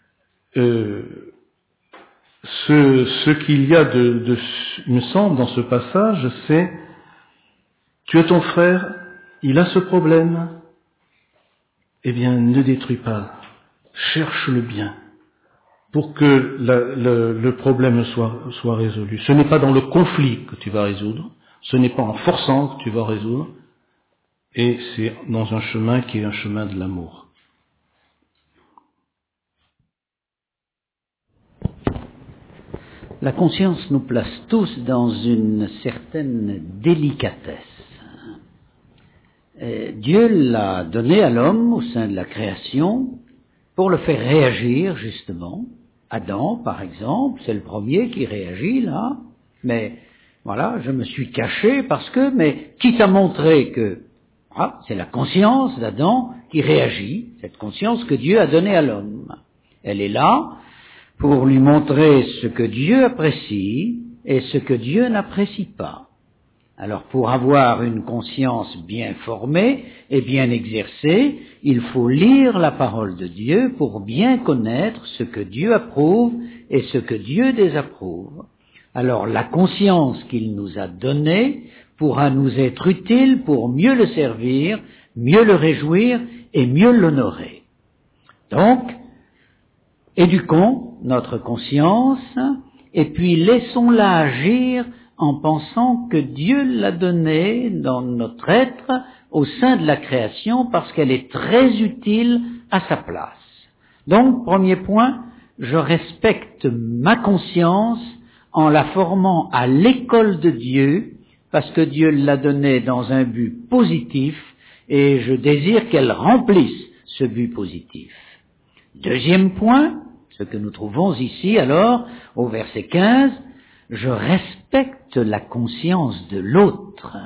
ce qu'il y a il me semble, dans ce passage, c'est tu as ton frère, il a ce problème, eh bien, ne détruis pas. Cherche le bien pour que le problème soit résolu. Ce n'est pas dans le conflit que tu vas résoudre, ce n'est pas en forçant que tu vas résoudre, et c'est dans un chemin qui est un chemin de l'amour. La conscience nous place tous dans une certaine délicatesse. Dieu l'a donné à l'homme au sein de la création pour le faire réagir, justement. Adam, par exemple, c'est le premier qui réagit, là. Mais, voilà, je me suis caché parce que, mais qui t'a montré que, c'est la conscience d'Adam qui réagit, cette conscience que Dieu a donnée à l'homme. Elle est là pour lui montrer ce que Dieu apprécie et ce que Dieu n'apprécie pas. Alors, pour avoir une conscience bien formée et bien exercée, il faut lire la parole de Dieu pour bien connaître ce que Dieu approuve et ce que Dieu désapprouve. Alors, la conscience qu'il nous a donnée pourra nous être utile pour mieux le servir, mieux le réjouir et mieux l'honorer. Donc, éduquons notre conscience et puis laissons-la agir en pensant que Dieu l'a donnée dans notre être au sein de la création parce qu'elle est très utile à sa place. Donc, premier point, je respecte ma conscience en la formant à l'école de Dieu parce que Dieu l'a donnée dans un but positif et je désire qu'elle remplisse ce but positif. Deuxième point, ce que nous trouvons ici alors au verset 15, je respecte la conscience de l'autre,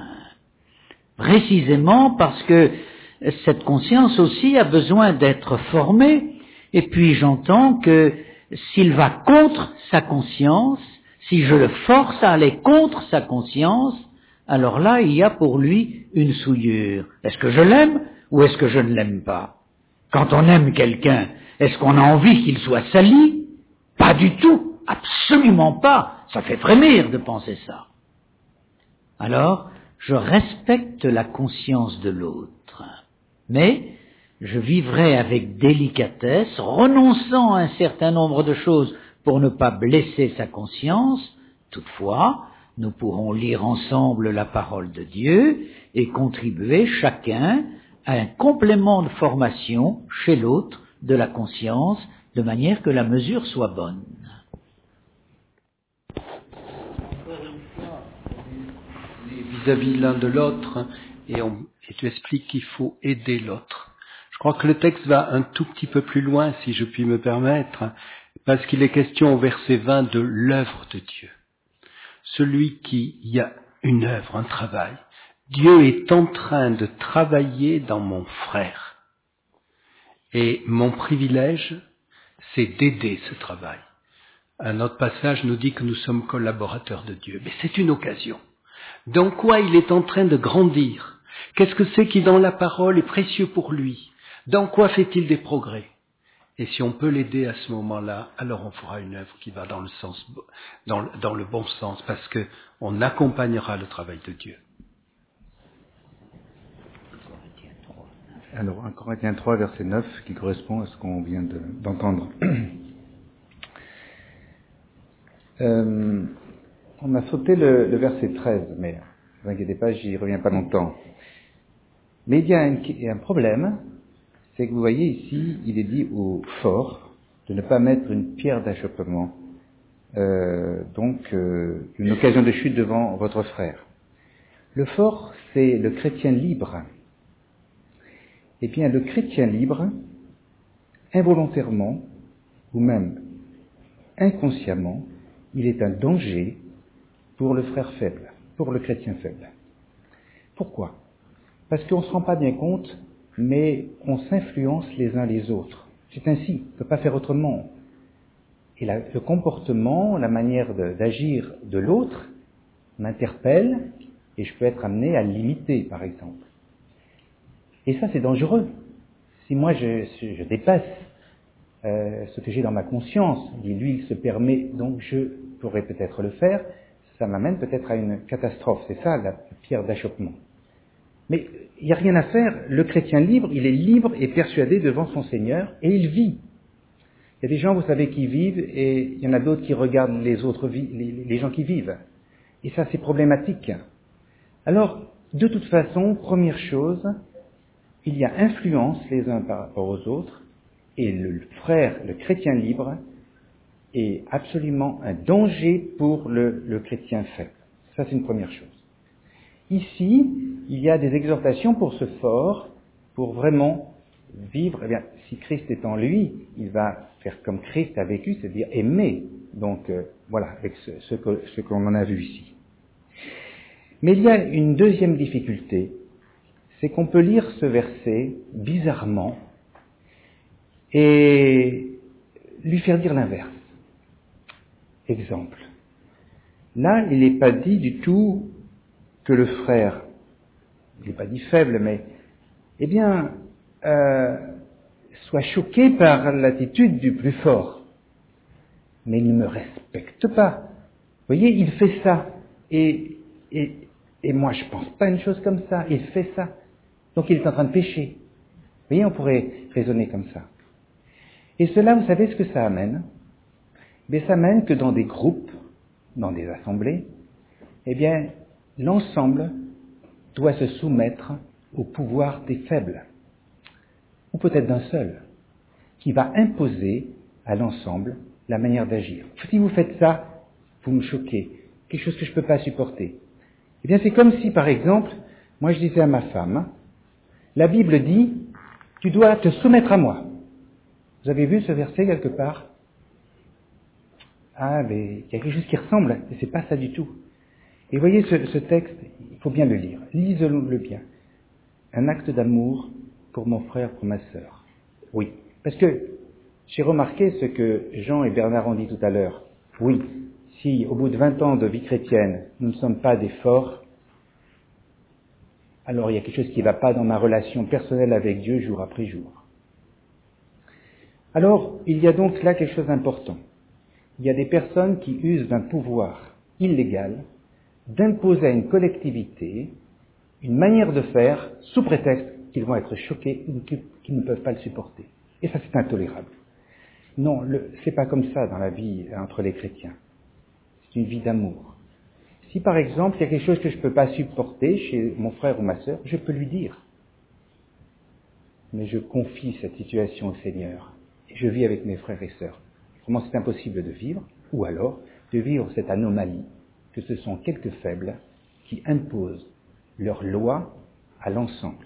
précisément parce que cette conscience aussi a besoin d'être formée, et puis j'entends que s'il va contre sa conscience, si je le force à aller contre sa conscience, alors là il y a pour lui une souillure. Est-ce que je l'aime ou est-ce que je ne l'aime pas? Quand on aime quelqu'un, est-ce qu'on a envie qu'il soit sali? Pas du tout, absolument pas. Ça fait frémir de penser ça. Alors, je respecte la conscience de l'autre, mais je vivrai avec délicatesse, renonçant à un certain nombre de choses pour ne pas blesser sa conscience. Toutefois, nous pourrons lire ensemble la parole de Dieu et contribuer chacun à un complément de formation chez l'autre de la conscience, de manière que la mesure soit bonne. Vis-à-vis l'un de l'autre, et tu expliques qu'il faut aider l'autre. Je crois que le texte va un tout petit peu plus loin, si je puis me permettre, parce qu'il est question au verset 20 de l'œuvre de Dieu. Celui qui y a une œuvre, un travail. Dieu est en train de travailler dans mon frère. Et mon privilège, c'est d'aider ce travail. Un autre passage nous dit que nous sommes collaborateurs de Dieu, mais c'est une occasion. Dans quoi il est en train de grandir? Qu'est-ce que c'est qui dans la parole est précieux pour lui? Dans quoi fait-il des progrès? Et si on peut l'aider à ce moment-là, alors on fera une œuvre qui va dans le sens, dans le bon sens, parce que on accompagnera le travail de Dieu. Alors, 1 Corinthiens 3, verset 9, qui correspond à ce qu'on vient d'entendre. On a sauté le verset 13, mais ne vous inquiétez pas, j'y reviens pas longtemps. Mais il y a un problème, c'est que vous voyez ici, il est dit au fort de ne pas mettre une pierre d'achoppement, donc une occasion de chute devant votre frère. Le fort, c'est le chrétien libre. Eh bien, le chrétien libre, involontairement, ou même inconsciemment, il est un danger pour le frère faible, pour le chrétien faible. Pourquoi? Parce qu'on ne se rend pas bien compte, mais on s'influence les uns les autres. C'est ainsi, on ne peut pas faire autrement. Et le comportement, la manière d'agir de l'autre m'interpelle, et je peux être amené à l'imiter, par exemple. Et ça, c'est dangereux. Si moi, je dépasse ce que j'ai dans ma conscience, dit lui, il se permet, donc je pourrais peut-être le faire, ça m'amène peut-être à une catastrophe. C'est ça, la pierre d'achoppement. Mais il n'y a rien à faire. Le chrétien libre, il est libre et persuadé devant son Seigneur, et il vit. Il y a des gens, vous savez, qui vivent, et il y en a d'autres qui regardent les gens qui vivent. Et ça, c'est problématique. Alors, de toute façon, première chose, il y a influence les uns par rapport aux autres, et le frère, le chrétien libre, est absolument un danger pour le chrétien faible. Ça, c'est une première chose. Ici, il y a des exhortations pour ce fort, pour vraiment vivre. Eh bien, si Christ est en lui, il va faire comme Christ a vécu, c'est-à-dire aimer. Donc, voilà, avec ce qu'on en a vu ici. Mais il y a une deuxième difficulté, c'est qu'on peut lire ce verset bizarrement et lui faire dire l'inverse. Exemple. Là, il n'est pas dit du tout que le frère, il n'est pas dit faible, mais, eh bien, soit choqué par l'attitude du plus fort. Mais il ne me respecte pas. Vous voyez, il fait ça. Et moi, je pense pas à une chose comme ça. Il fait ça. Donc, il est en train de pécher. Vous voyez, on pourrait raisonner comme ça. Et cela, vous savez ce que ça amène? Mais ça amène que dans des groupes, dans des assemblées, eh bien, l'ensemble doit se soumettre au pouvoir des faibles, ou peut-être d'un seul, qui va imposer à l'ensemble la manière d'agir. Si vous faites ça, vous me choquez, quelque chose que je ne peux pas supporter. Eh bien, c'est comme si, par exemple, moi je disais à ma femme, la Bible dit, tu dois te soumettre à moi. Vous avez vu ce verset quelque part? Ah, mais il y a quelque chose qui ressemble, mais c'est pas ça du tout. Et voyez ce texte, il faut bien le lire. Lisez-le bien. Un acte d'amour pour mon frère, pour ma sœur. Oui. Parce que j'ai remarqué ce que Jean et Bernard ont dit tout à l'heure. Oui. Si, au bout de 20 ans de vie chrétienne, nous ne sommes pas des forts, alors il y a quelque chose qui ne va pas dans ma relation personnelle avec Dieu jour après jour. Alors, il y a donc là quelque chose d'important. Il y a des personnes qui usent d'un pouvoir illégal d'imposer à une collectivité une manière de faire sous prétexte qu'ils vont être choqués ou qu'ils ne peuvent pas le supporter. Et ça, c'est intolérable. Non, c'est pas comme ça dans la vie entre les chrétiens. C'est une vie d'amour. Si par exemple, il y a quelque chose que je ne peux pas supporter chez mon frère ou ma sœur, je peux lui dire. Mais je confie cette situation au Seigneur. Et je vis avec mes frères et sœurs. Comment c'est impossible de vivre, ou alors de vivre cette anomalie que ce sont quelques faibles qui imposent leurs lois à l'ensemble.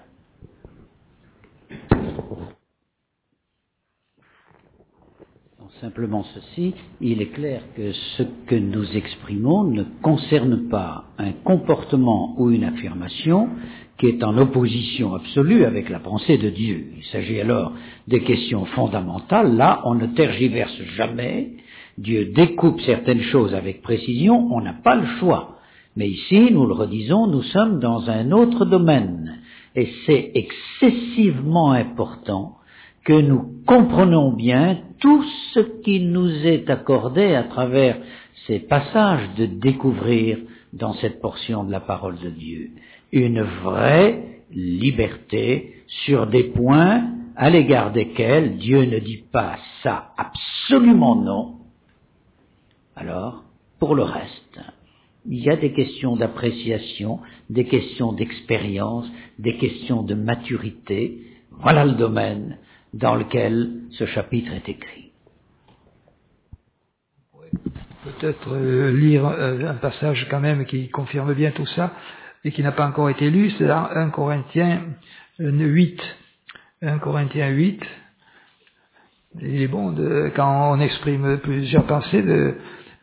Simplement ceci, il est clair que ce que nous exprimons ne concerne pas un comportement ou une affirmation qui est en opposition absolue avec la pensée de Dieu. Il s'agit alors des questions fondamentales. Là, on ne tergiverse jamais. Dieu découpe certaines choses avec précision, on n'a pas le choix. Mais ici, nous le redisons, nous sommes dans un autre domaine. Et c'est excessivement important que nous comprenons bien tout ce qui nous est accordé à travers ces passages de découvrir dans cette portion de la parole de Dieu. Une vraie liberté sur des points à l'égard desquels Dieu ne dit pas ça, absolument non. Alors, pour le reste, il y a des questions d'appréciation, des questions d'expérience, des questions de maturité. Voilà le domaine dans lequel ce chapitre est écrit. Peut-être lire un passage quand même qui confirme bien tout ça et qui n'a pas encore été lu, c'est dans 1 Corinthiens 8. 1 Corinthiens 8, il est bon, quand on exprime plusieurs pensées, de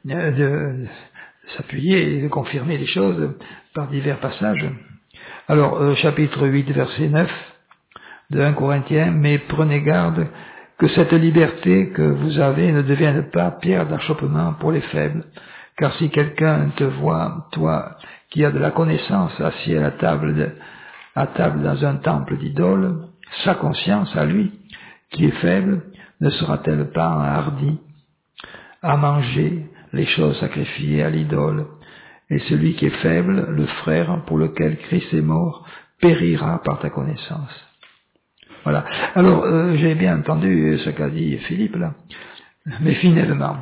s'appuyer et de confirmer les choses par divers passages. Alors, chapitre 8, verset 9 de 1 Corinthiens, mais prenez garde que cette liberté que vous avez ne devienne pas pierre d'achoppement pour les faibles, car si quelqu'un te voit, toi, qui as de la connaissance, assis à table dans un temple d'idole, sa conscience à lui, qui est faible, ne sera-t-elle pas enhardie à manger les choses sacrifiées à l'idole? Et celui qui est faible, le frère pour lequel Christ est mort, périra par ta connaissance. Voilà. Alors, j'ai bien entendu ce qu'a dit Philippe là, mais finalement,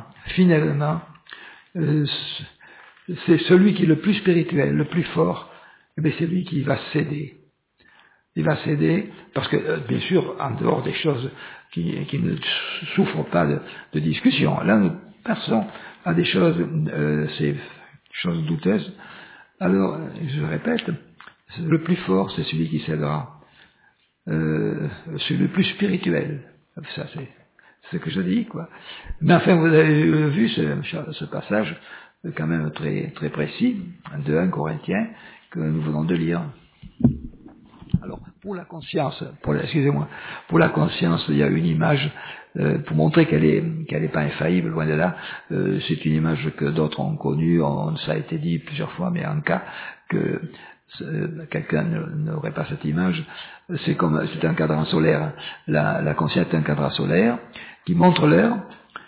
c'est celui qui est le plus spirituel, le plus fort, c'est lui qui va céder. Il va céder parce que, bien sûr, en dehors des choses qui ne souffrent pas de discussion, là, nous passons à des choses, ces choses douteuses. Alors, je répète, le plus fort, c'est celui qui cédera. C'est le plus spirituel. Ça, c'est ce que je dis, quoi. Mais enfin, vous avez vu ce passage, quand même très, très précis, de 1 Corinthiens, que nous venons de lire. Alors, pour la conscience, pour la conscience, il y a une image, pour montrer qu'elle est pas infaillible, loin de là, c'est une image que d'autres ont connue, ça a été dit plusieurs fois, mais en cas que quelqu'un n'aurait pas cette image, c'est un cadran solaire. La conscience est un cadran solaire qui montre l'heure.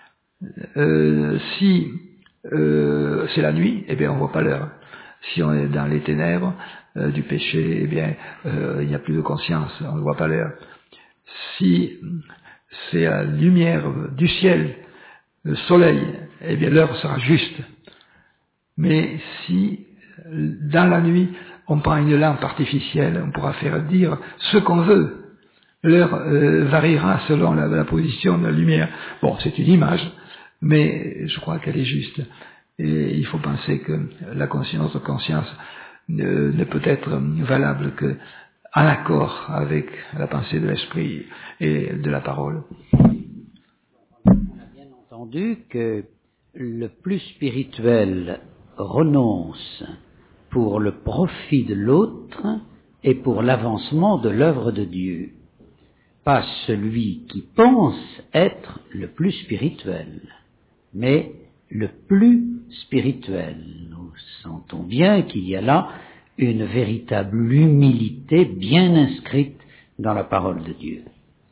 Si c'est la nuit, eh bien on voit pas l'heure. Si on est dans les ténèbres du péché, eh bien il n'y a plus de conscience, on ne voit pas l'heure. Si c'est la lumière du ciel, le soleil, eh bien l'heure sera juste. Mais si dans la nuit on prend une lampe artificielle, on pourra faire dire ce qu'on veut. L'heure variera selon la position de la lumière. Bon, c'est une image, mais je crois qu'elle est juste. Et il faut penser que la conscience ne peut être valable que en accord avec la pensée de l'esprit et de la parole. On a bien entendu que le plus spirituel renonce pour le profit de l'autre et pour l'avancement de l'œuvre de Dieu. Pas celui qui pense être le plus spirituel, mais le plus spirituel. Nous sentons bien qu'il y a là une véritable humilité bien inscrite dans la parole de Dieu.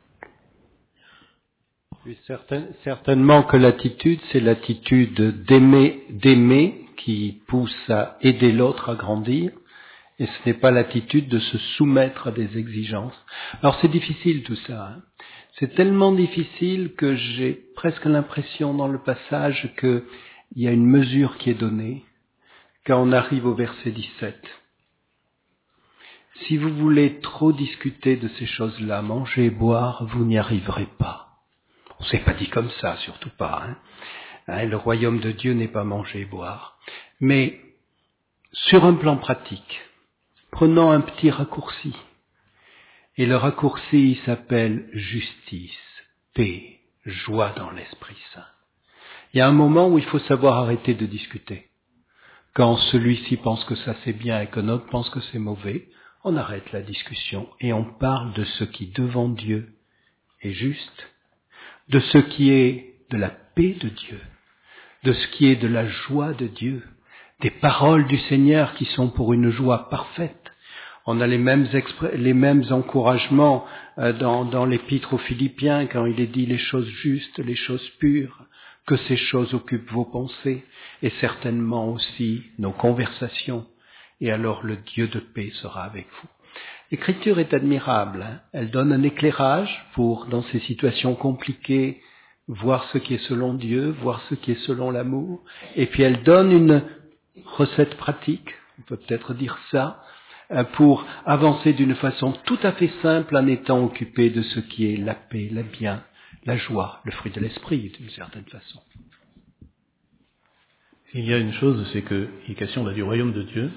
Oui, certainement que l'attitude, c'est l'attitude d'aimer qui pousse à aider l'autre à grandir, et ce n'est pas l'attitude de se soumettre à des exigences. Alors c'est difficile tout ça, hein. C'est tellement difficile que j'ai presque l'impression dans le passage qu'il y a une mesure qui est donnée quand on arrive au verset 17. Si vous voulez trop discuter de ces choses-là, manger et boire, vous n'y arriverez pas. On s'est pas dit comme ça, surtout pas. Le royaume de Dieu n'est pas manger et boire. Mais sur un plan pratique, prenons un petit raccourci. Et le raccourci s'appelle justice, paix, joie dans l'Esprit Saint. Il y a un moment où il faut savoir arrêter de discuter. Quand celui-ci pense que ça c'est bien et que l'autre pense que c'est mauvais, on arrête la discussion et on parle de ce qui devant Dieu est juste, de ce qui est de la paix de Dieu, de ce qui est de la joie de Dieu, des paroles du Seigneur qui sont pour une joie parfaite. On a les mêmes encouragements dans l'épître aux Philippiens quand il est dit les choses justes, les choses pures, que ces choses occupent vos pensées et certainement aussi nos conversations. Et alors le Dieu de paix sera avec vous. L'écriture est admirable, hein. Elle donne un éclairage pour, dans ces situations compliquées, voir ce qui est selon Dieu, voir ce qui est selon l'amour. Et puis elle donne une recette pratique, on peut peut-être dire ça, pour avancer d'une façon tout à fait simple en étant occupé de ce qui est la paix, le bien, la joie, le fruit de l'esprit d'une certaine façon. Il y a une chose, c'est qu'il est question là du royaume de Dieu.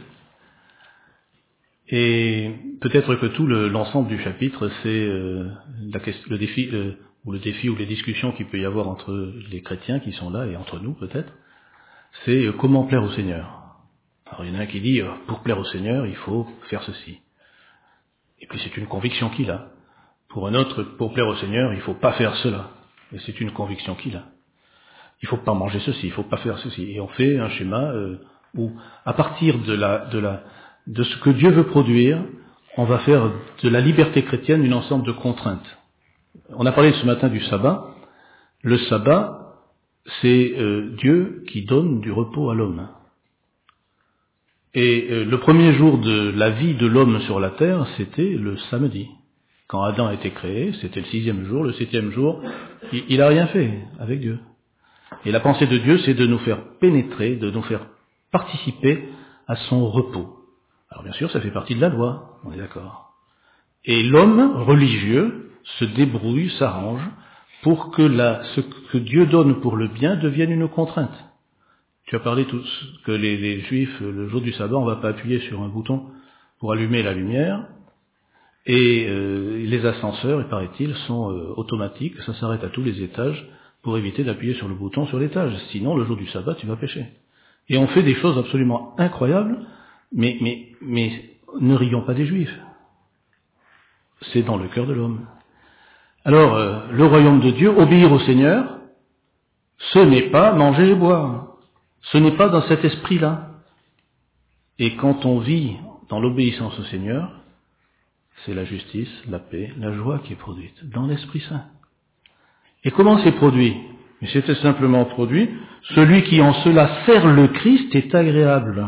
Et peut-être que tout l'ensemble du chapitre, c'est le défi ou les discussions qu'il peut y avoir entre les chrétiens qui sont là et entre nous peut-être, c'est comment plaire au Seigneur. Alors il y en a un qui dit, pour plaire au Seigneur, il faut faire ceci. Et puis c'est une conviction qu'il a. Pour un autre, pour plaire au Seigneur, il faut pas faire cela. Et c'est une conviction qu'il a. Il faut pas manger ceci, il faut pas faire ceci. Et on fait un schéma où, à partir de ce que Dieu veut produire, on va faire de la liberté chrétienne un ensemble de contraintes. On a parlé ce matin du sabbat. Le sabbat, c'est Dieu qui donne du repos à l'homme. Et le premier jour de la vie de l'homme sur la terre, c'était le samedi. Quand Adam a été créé, c'était le 6e jour. Le 7e jour, il n'a rien fait avec Dieu. Et la pensée de Dieu, c'est de nous faire pénétrer, de nous faire participer à son repos. Alors bien sûr, ça fait partie de la loi, on est d'accord. Et l'homme religieux se débrouille, s'arrange, pour que ce que Dieu donne pour le bien devienne une contrainte. Tu as parlé que les Juifs, le jour du sabbat, on ne va pas appuyer sur un bouton pour allumer la lumière, et les ascenseurs, il paraît-il, sont automatiques, ça s'arrête à tous les étages, pour éviter d'appuyer sur le bouton sur l'étage. Sinon, le jour du sabbat, tu vas pécher. Et on fait des choses absolument incroyables, mais ne rions pas des Juifs. C'est dans le cœur de l'homme. Alors, le royaume de Dieu, obéir au Seigneur, ce n'est pas manger et boire. Ce n'est pas dans cet esprit-là. Et quand on vit dans l'obéissance au Seigneur, c'est la justice, la paix, la joie qui est produite dans l'Esprit Saint. Et comment c'est produit? Mais c'était simplement produit. Celui qui en cela sert le Christ est agréable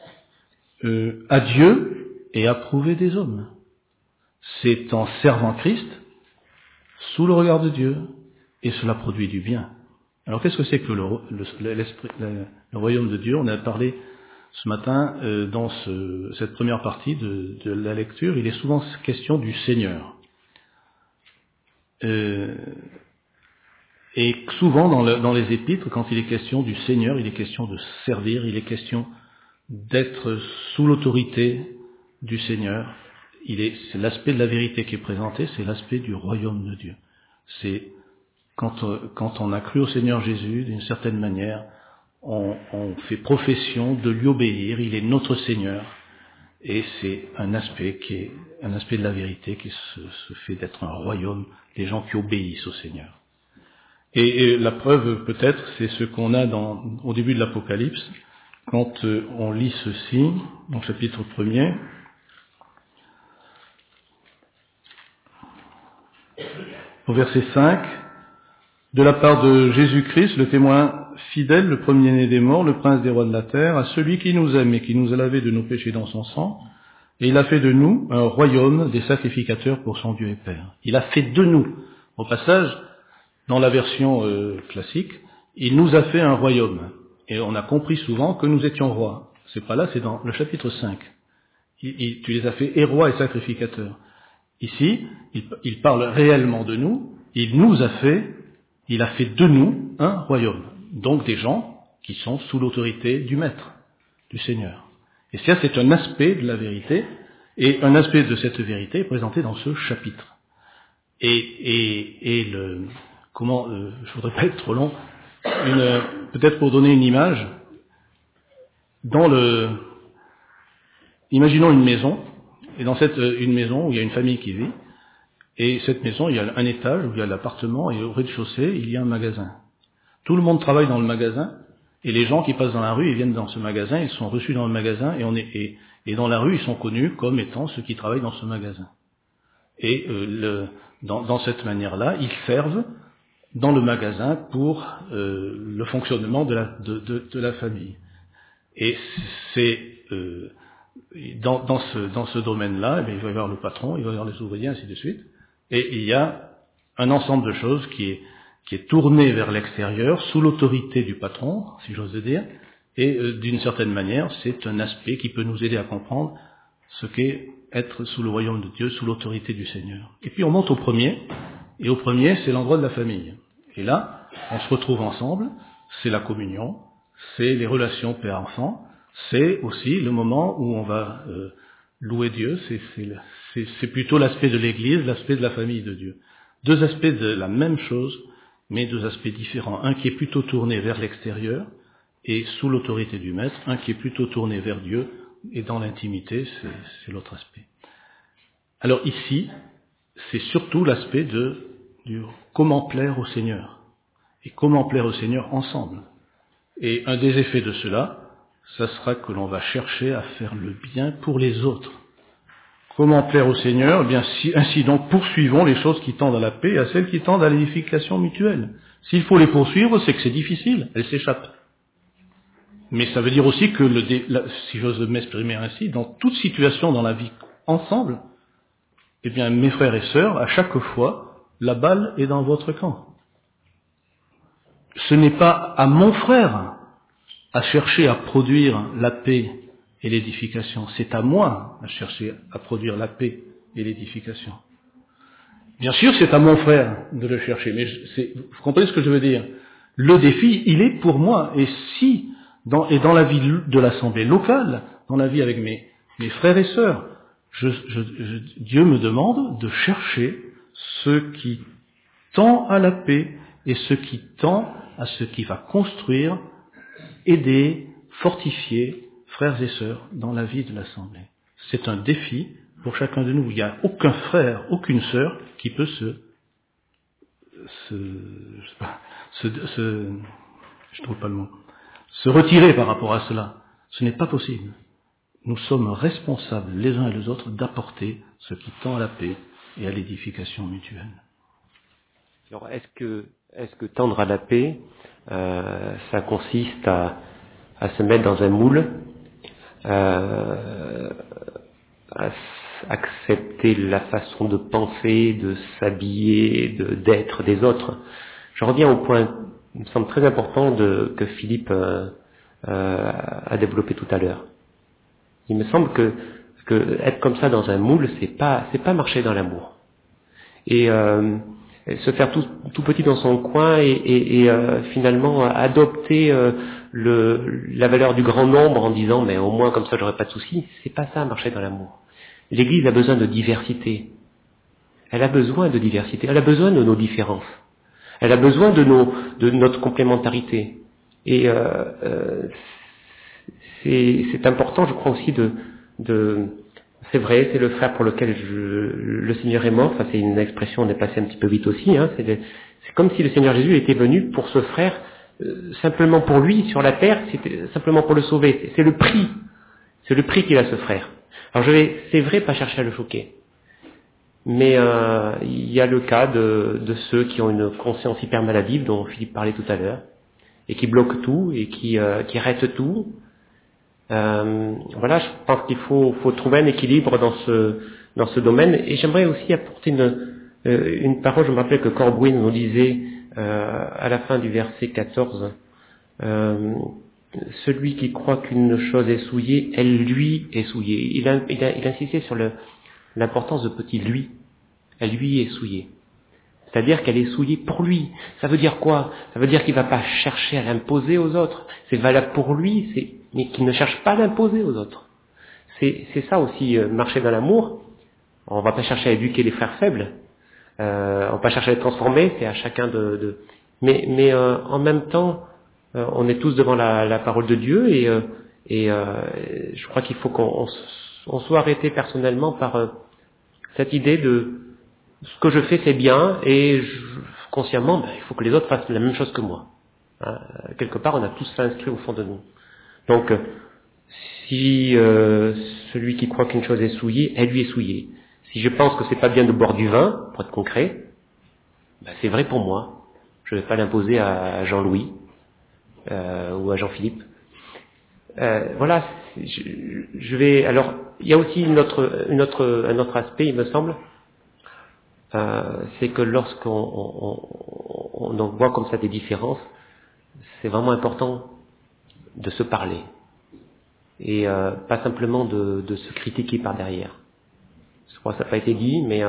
à Dieu et approuvé des hommes. C'est en servant Christ sous le regard de Dieu, et cela produit du bien. Alors qu'est-ce que c'est que le royaume de Dieu? On a parlé ce matin dans cette première partie de la lecture, il est souvent question du Seigneur. Et souvent dans les épîtres, quand il est question du Seigneur, il est question de servir, il est question d'être sous l'autorité du Seigneur. C'est l'aspect de la vérité qui est présenté, c'est l'aspect du royaume de Dieu. C'est quand on a cru au Seigneur Jésus, d'une certaine manière, on fait profession de lui obéir, il est notre Seigneur, et c'est un aspect qui est un aspect de la vérité qui se fait d'être un royaume, des gens qui obéissent au Seigneur. Et la preuve peut-être, c'est ce qu'on a au début de l'Apocalypse, quand on lit ceci, dans le chapitre 1er, au verset 5, de la part de Jésus-Christ, le témoin fidèle, le premier-né des morts, le prince des rois de la terre, à celui qui nous aime et qui nous a lavés de nos péchés dans son sang, et il a fait de nous un royaume des sacrificateurs pour son Dieu et Père. Il a fait de nous. Au passage, dans la version classique, il nous a fait un royaume. Et on a compris souvent que nous étions rois. C'est pas là, c'est dans le chapitre 5. Tu les as fait et rois et sacrificateurs. Ici, il parle réellement de nous, il a fait de nous un royaume. Donc des gens qui sont sous l'autorité du Maître, du Seigneur. Et ça, c'est un aspect de la vérité, et un aspect de cette vérité est présenté dans ce chapitre. Je voudrais pas être trop long, peut-être pour donner une image, imaginons une maison, et dans une maison où il y a une famille qui vit, et cette maison, il y a un étage où il y a l'appartement, et au rez-de-chaussée, il y a un magasin. Tout le monde travaille dans le magasin, et les gens qui passent dans la rue, ils viennent dans ce magasin, ils sont reçus dans le magasin, et dans la rue, ils sont connus comme étant ceux qui travaillent dans ce magasin. Et dans cette manière-là, ils servent dans le magasin pour le fonctionnement de la famille. Et c'est dans ce domaine-là, il va y avoir le patron, il va y avoir les ouvriers, ainsi de suite. Et il y a un ensemble de choses qui est tourné vers l'extérieur, sous l'autorité du patron, si j'ose dire, et d'une certaine manière, c'est un aspect qui peut nous aider à comprendre ce qu'est être sous le royaume de Dieu, sous l'autorité du Seigneur. Et puis on monte au premier, et au premier, c'est l'endroit de la famille. Et là, on se retrouve ensemble, c'est la communion, c'est les relations père-enfant, c'est aussi le moment où on va louer Dieu, c'est plutôt l'aspect de l'Église, l'aspect de la famille de Dieu. Deux aspects de la même chose, mais deux aspects différents. Un qui est plutôt tourné vers l'extérieur et sous l'autorité du Maître, un qui est plutôt tourné vers Dieu et dans l'intimité, c'est l'autre aspect. Alors ici, c'est surtout l'aspect du comment plaire au Seigneur. Et comment plaire au Seigneur ensemble. Et un des effets de cela, ça sera que l'on va chercher à faire le bien pour les autres. Comment plaire au Seigneur? Eh bien, ainsi donc, poursuivons les choses qui tendent à la paix et à celles qui tendent à l'édification mutuelle. S'il faut les poursuivre, c'est que c'est difficile, elles s'échappent. Mais ça veut dire aussi que, si j'ose m'exprimer ainsi, dans toute situation dans la vie ensemble, eh bien, mes frères et sœurs, à chaque fois, la balle est dans votre camp. Ce n'est pas à mon frère à chercher à produire la paix et l'édification. C'est à moi à chercher à produire la paix et l'édification. Bien sûr, c'est à mon frère de le chercher, mais vous comprenez ce que je veux dire? Le défi, il est pour moi. Et si, dans la vie de l'assemblée locale, dans la vie avec mes frères et sœurs, Dieu me demande de chercher ce qui tend à la paix et ce qui tend à ce qui va construire, aider, fortifier frères et sœurs dans la vie de l'assemblée. C'est un défi pour chacun de nous. Il n'y a aucun frère, aucune sœur qui peut je trouve pas le mot, se retirer par rapport à cela. Ce n'est pas possible. Nous sommes responsables les uns et les autres d'apporter ce qui tend à la paix et à l'édification mutuelle. Alors, est-ce que tendre à la paix, ça consiste à se mettre dans un moule, à accepter la façon de penser, de s'habiller, d'être des autres? Je reviens au point, il me semble très important que Philippe a développé tout à l'heure. Il me semble que être comme ça dans un moule, c'est pas marcher dans l'amour. Et se faire tout petit dans son coin et finalement adopter la valeur du grand nombre en disant mais au moins comme ça j'aurai pas de soucis. C'est pas ça marcher dans l'amour. L'Église a besoin de diversité. Elle a besoin de diversité. Elle a besoin de nos différences. Elle a besoin de notre complémentarité. Et c'est important, je crois aussi c'est vrai, c'est le frère pour lequel le Seigneur est mort. Enfin, c'est une expression, on est passé un petit peu vite aussi. Hein. C'est comme si le Seigneur Jésus était venu pour ce frère simplement pour lui sur la terre, c'était simplement pour le sauver. C'est le prix qu'il a ce frère. Alors c'est vrai, pas chercher à le choquer. Mais il y a le cas de ceux qui ont une conscience hyper maladive dont Philippe parlait tout à l'heure et qui bloquent tout et qui arrêtent tout. Voilà, je pense qu'il faut trouver un équilibre dans ce domaine. Et j'aimerais aussi apporter une parole. Je me rappelle que Corbuin nous disait à la fin du verset 14, celui qui croit qu'une chose est souillée, elle lui est souillée. Il insistait sur l'importance de petit lui. Elle lui est souillée. C'est-à-dire qu'elle est souillée pour lui. Ça veut dire quoi? Ça veut dire qu'il ne va pas chercher à l'imposer aux autres. C'est valable pour lui, mais qu'il ne cherche pas à l'imposer aux autres. C'est ça aussi, marcher dans l'amour. On ne va pas chercher à éduquer les frères faibles. On ne va pas chercher à les transformer. C'est à chacun Mais en même temps, on est tous devant la parole de Dieu et je crois qu'il faut qu'on soit arrêté personnellement par cette idée de ce que je fais c'est bien et consciemment il faut que les autres fassent la même chose que moi. Hein, quelque part on a tous ça inscrit au fond de nous. Donc si celui qui croit qu'une chose est souillée, elle lui est souillée. Si je pense que c'est pas bien de boire du vin, pour être concret, c'est vrai pour moi. Je ne vais pas l'imposer à Jean-Louis ou à Jean-Philippe. Voilà, je vais. Alors, il y a aussi un autre aspect, il me semble, c'est que lorsqu'on voit comme ça des différences, c'est vraiment important de se parler et pas simplement de se critiquer par derrière. Je crois que ça n'a pas été dit, mais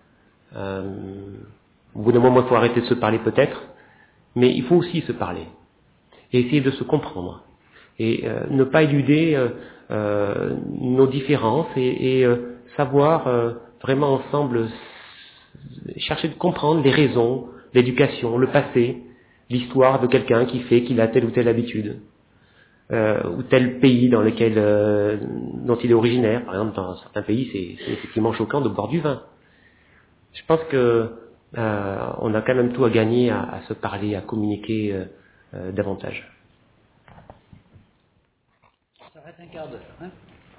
au bout d'un moment, il faut arrêter de se parler peut-être, mais il faut aussi se parler et essayer de se comprendre et ne pas éluder nos différences et savoir vraiment ensemble chercher de comprendre les raisons, l'éducation, le passé, l'histoire de quelqu'un qui fait qu'il a telle ou telle habitude ou tel pays dont il est originaire. Par exemple, dans certains pays, c'est effectivement choquant de boire du vin. Je pense que on a quand même tout à gagner à se parler, à communiquer davantage. Ça va être un quart d'heure, hein?